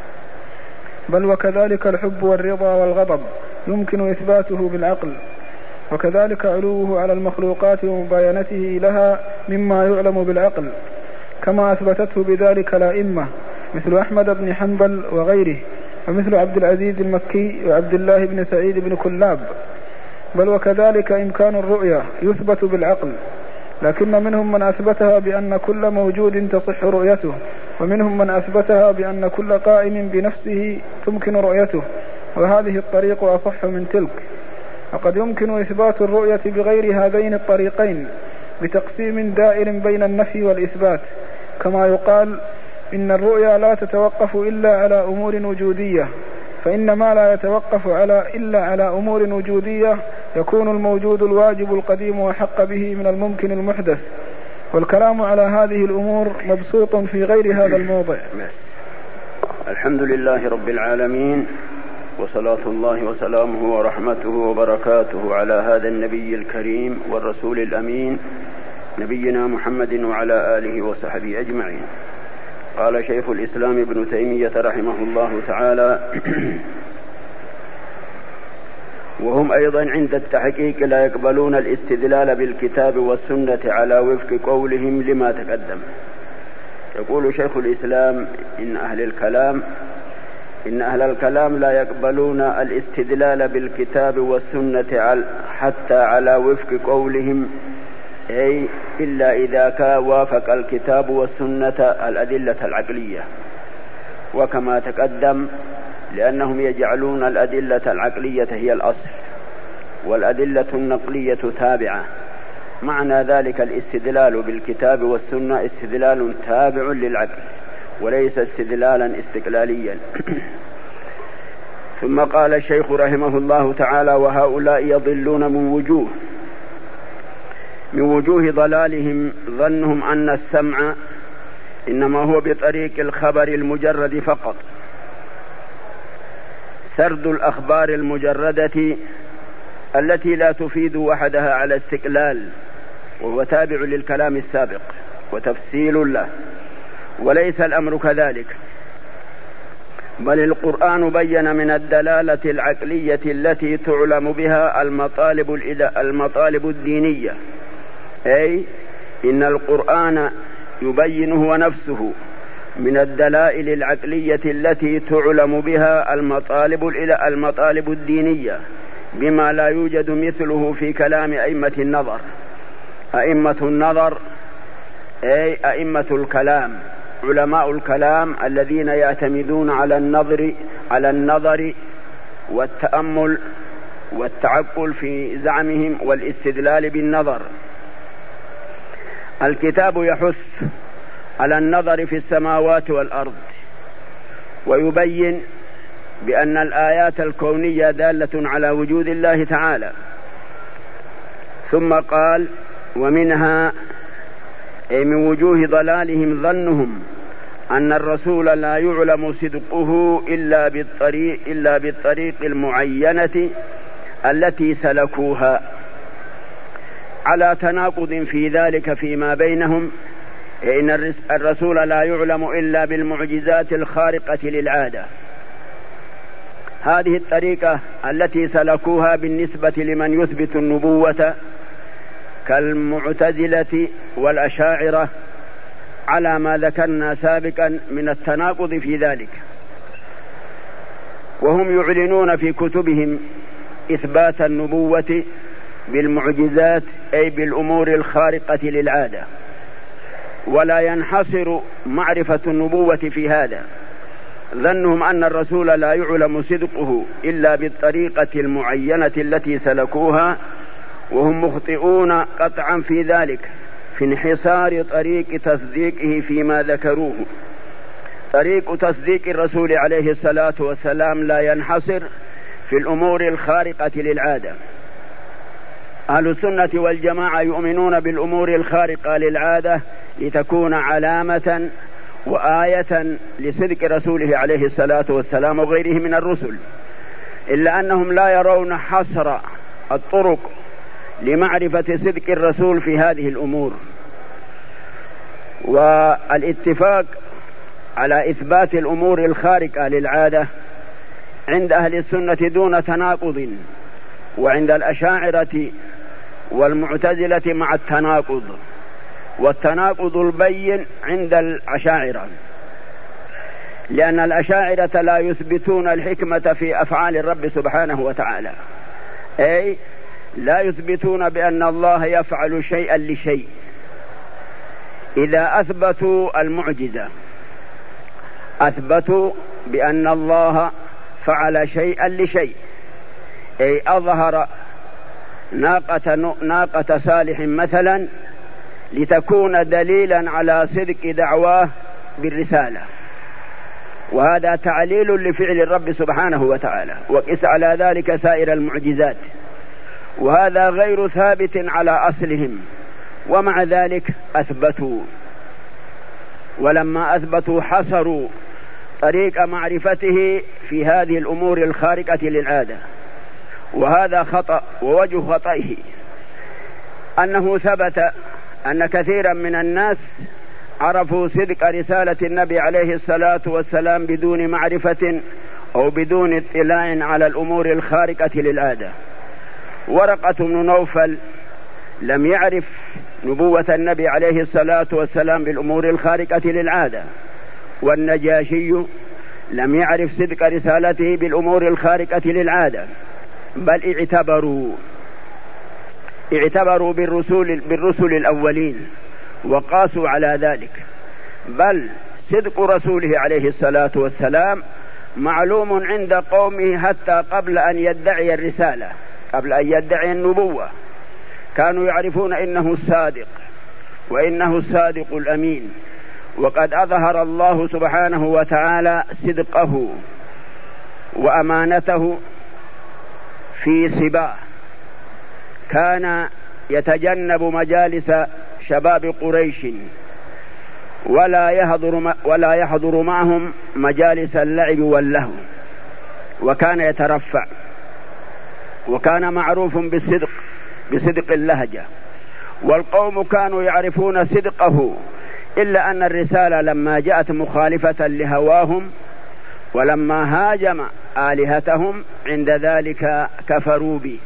بل وكذلك الحب والرضا والغضب يمكن إثباته بالعقل، وكذلك علوه على المخلوقات ومباينته لها مما يعلم بالعقل، كما أثبتته بذلك الأئمة مثل أحمد بن حنبل وغيره، ومثل عبد العزيز المكي وعبد الله بن سعيد بن كلاب. بل وكذلك إمكان الرؤيا يثبت بالعقل، لكن منهم من أثبتها بأن كل موجود تصح رؤيته، ومنهم من أثبتها بأن كل قائم بنفسه تمكن رؤيته، وهذه الطريق أصح من تلك. وقد يمكن إثبات الرؤية بغير هذين الطريقين بتقسيم دائر بين النفي والإثبات، كما يقال: إن الرؤيا لا تتوقف إلا على أمور وجودية، فإن ما لا يتوقف إلا على أمور وجودية يكون الموجود الواجب القديم وحق به من الممكن المحدث. والكلام على هذه الأمور مبسوط في غير هذا الموضع. الحمد لله رب العالمين، وصلاة الله وسلامه ورحمته وبركاته على هذا النبي الكريم والرسول الأمين نبينا محمد وعلى آله وصحبه أجمعين. قال شيخ الإسلام ابن تيمية رحمه الله تعالى: وهم أيضا عند التحقيق لا يقبلون الاستدلال بالكتاب والسنة على وفق قولهم لما تقدم. يقول شيخ الإسلام: إن أهل الكلام لا يقبلون الاستدلال بالكتاب والسنة حتى على وفق قولهم، أي إلا إذا وافق الكتاب والسنة الأدلة العقلية، وكما تقدم لأنهم يجعلون الأدلة العقلية هي الأصل والأدلة النقلية تابعة. معنى ذلك الاستدلال بالكتاب والسنة استدلال تابع للعقل وليس استدلالا استقلاليا. ثم قال الشيخ رحمه الله تعالى: وهؤلاء يضلون من وجوه ضلالهم ظنهم أن السمع إنما هو بطريق الخبر المجرد فقط، سرد الأخبار المجردة التي لا تفيد وحدها على استقلال، وهو تابع للكلام السابق وتفصيل له، وليس الأمر كذلك، بل القرآن بين من الدلالة العقلية التي تعلم بها المطالب الدينية، أي إن القرآن يبين هو نفسه من الدلائل العقلية التي تعلم بها المطالب الدينية، بما لا يوجد مثله في كلام أئمة النظر. أئمة النظر أي أئمة الكلام، علماء الكلام الذين يعتمدون على النظر والتأمل والتعقل في زعمهم والاستدلال بالنظر. الكتاب يحث على النظر في السماوات والأرض، ويبين بأن الآيات الكونية دالة على وجود الله تعالى. ثم قال: ومنها أي من وجوه ضلالهم ظنهم أن الرسول لا يعلم صدقه إلا بالطريق المعينة التي سلكوها، على تناقض في ذلك فيما بينهم، إن الرسول لا يعلم إلا بالمعجزات الخارقة للعادة. هذه الطريقة التي سلكوها بالنسبة لمن يثبت النبوة كالمعتزلة والأشاعرة على ما ذكرنا سابقا من التناقض في ذلك، وهم يعلنون في كتبهم إثبات النبوة بالمعجزات أي بالأمور الخارقة للعادة، ولا ينحصر معرفة النبوة في هذا. ظنهم أن الرسول لا يعلم صدقه إلا بالطريقة المعينة التي سلكوها، وهم مخطئون قطعا في ذلك، في انحصار طريق تصديقه فيما ذكروه. طريق تصديق الرسول عليه الصلاة والسلام لا ينحصر في الأمور الخارقة للعادة. أهل السنة والجماعة يؤمنون بالأمور الخارقة للعادة لتكون علامة وآية لصدق رسوله عليه الصلاة والسلام وغيره من الرسل، إلا أنهم لا يرون حصر الطرق لمعرفة صدق الرسول في هذه الأمور. والاتفاق على إثبات الأمور الخارقة للعادة عند أهل السنة دون تناقض، وعند الأشاعرة والمعتزلة مع التناقض، والتناقض البين عند الأشاعرة، لأن الأشاعرة لا يثبتون الحكمة في أفعال الرب سبحانه وتعالى، أي لا يثبتون بأن الله يفعل شيئا لشيء. إذا أثبتوا المعجزة أثبتوا بأن الله فعل شيئا لشيء، أي أظهر ناقة صالح مثلا لتكون دليلا على صدق دعواه بالرسالة، وهذا تعليل لفعل الرب سبحانه وتعالى، وقس على ذلك سائر المعجزات، وهذا غير ثابت على أصلهم، ومع ذلك أثبتوا. ولما أثبتوا حصروا طريق معرفته في هذه الأمور الخارقة للعادة، وهذا خطأ. ووجه خطئه أنه ثبت أن كثيرا من الناس عرفوا صدق رسالة النبي عليه الصلاة والسلام بدون معرفة أو بدون اطلاع على الأمور الخارقة للعادة. ورقة بن نوفل لم يعرف نبوة النبي عليه الصلاة والسلام بالأمور الخارقة للعادة، والنجاشي لم يعرف صدق رسالته بالأمور الخارقة للعادة، بل اعتبروا بالرسل الأولين وقاسوا على ذلك. بل صدق رسوله عليه الصلاة والسلام معلوم عند قومه حتى قبل أن يدعي الرسالة، قبل أن يدعي النبوة، كانوا يعرفون إنه الصادق وإنه الصادق الأمين. وقد أظهر الله سبحانه وتعالى صدقه وأمانته في صباه. كان يتجنب مجالس شباب قريش ولا يحضر معهم مجالس اللعب واللهو، وكان يترفع، وكان معروف بصدق اللهجة، والقوم كانوا يعرفون صدقه، إلا أن الرسالة لما جاءت مخالفة لهواهم ولما هاجم آلهتهم عند ذلك كفروا به.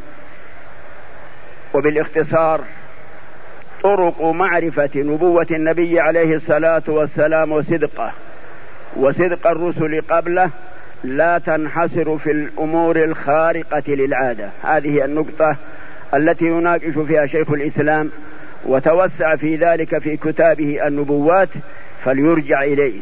وبالاختصار طرق معرفة نبوة النبي عليه الصلاة والسلام وصدقه وصدق الرسل قبله لا تنحصر في الأمور الخارقة للعادة. هذه النقطة التي يناقش فيها شيخ الإسلام، وتوسع في ذلك في كتابه النبوات، فليرجع إليه.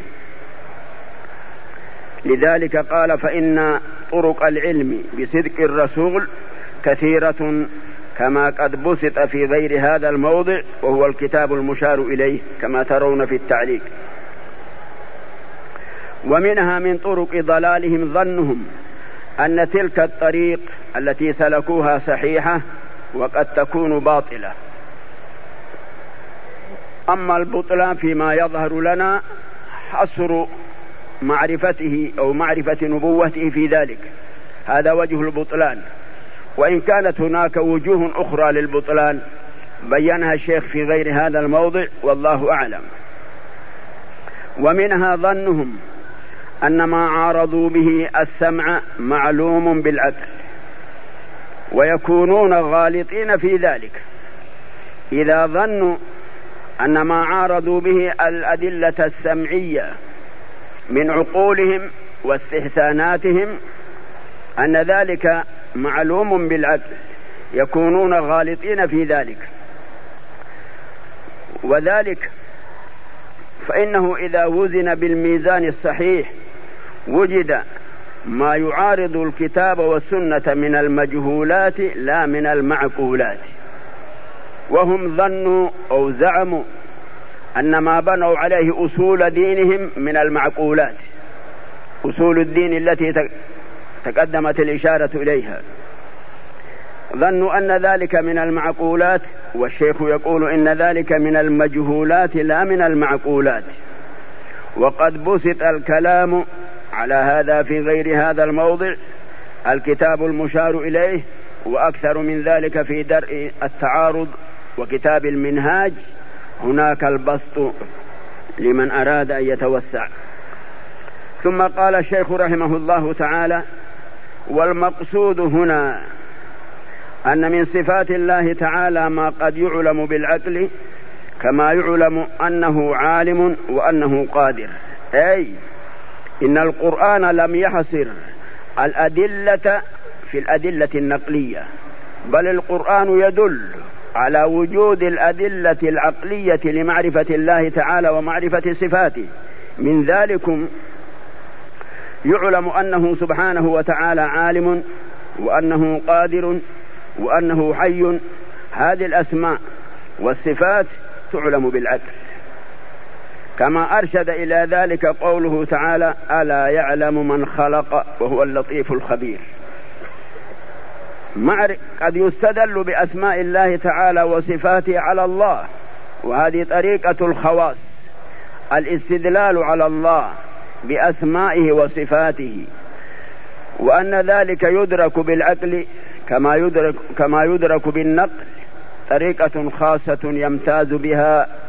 لذلك قال: فإن طرق العلم بصدق الرسول كثيرة كما قد بسط في غير هذا الموضع، وهو الكتاب المشار إليه كما ترون في التعليق. ومنها من طرق ضلالهم ظنهم أن تلك الطريق التي سلكوها صحيحة وقد تكون باطلة. أما البطلان فيما يظهر لنا حصر معرفته أو معرفة نبوته في ذلك، هذا وجه البطلان. وإن كانت هناك وجوه أخرى للبطلان بينها الشيخ في غير هذا الموضع، والله أعلم. ومنها ظنهم أن ما عارضوا به السمع معلوم بالعقل، ويكونون غالطين في ذلك إذا ظنوا أن ما عارضوا به الأدلة السمعية من عقولهم واستحساناتهم أن ذلك معلوم بالعقل، يكونون غالطين في ذلك. وذلك فإنه إذا وزن بالميزان الصحيح وجد ما يعارض الكتاب والسنة من المجهولات لا من المعقولات. وهم ظنوا أو زعموا أن ما بنوا عليه أصول دينهم من المعقولات، أصول الدين التي تقدمت الإشارة إليها، ظنوا أن ذلك من المعقولات، والشيخ يقول إن ذلك من المجهولات لا من المعقولات. وقد بسط الكلام على هذا في غير هذا الموضع، الكتاب المشار إليه، وأكثر من ذلك في درء التعارض وكتاب المنهاج، هناك البسط لمن أراد أن يتوسع. ثم قال الشيخ رحمه الله تعالى: والمقصود هنا أن من صفات الله تعالى ما قد يعلم بالعقل، كما يعلم أنه عالم وأنه قادر. أي إن القرآن لم يحصر الأدلة في الأدلة النقلية، بل القرآن يدل على وجود الأدلة العقلية لمعرفة الله تعالى ومعرفة صفاته. من ذلكم يعلم أنه سبحانه وتعالى عالم، وأنه قادر، وأنه حي. هذه الأسماء والصفات تعلم بالعقل، كما أرشد إلى ذلك قوله تعالى: ألا يعلم من خلق وهو اللطيف الخبير. قد يستدل بأسماء الله تعالى وصفاته على الله، وهذه طريقة الخواص، الاستدلال على الله بأسمائه وصفاته، وأن ذلك يدرك بالعقل كما يدرك بالنقل، طريقة خاصة يمتاز بها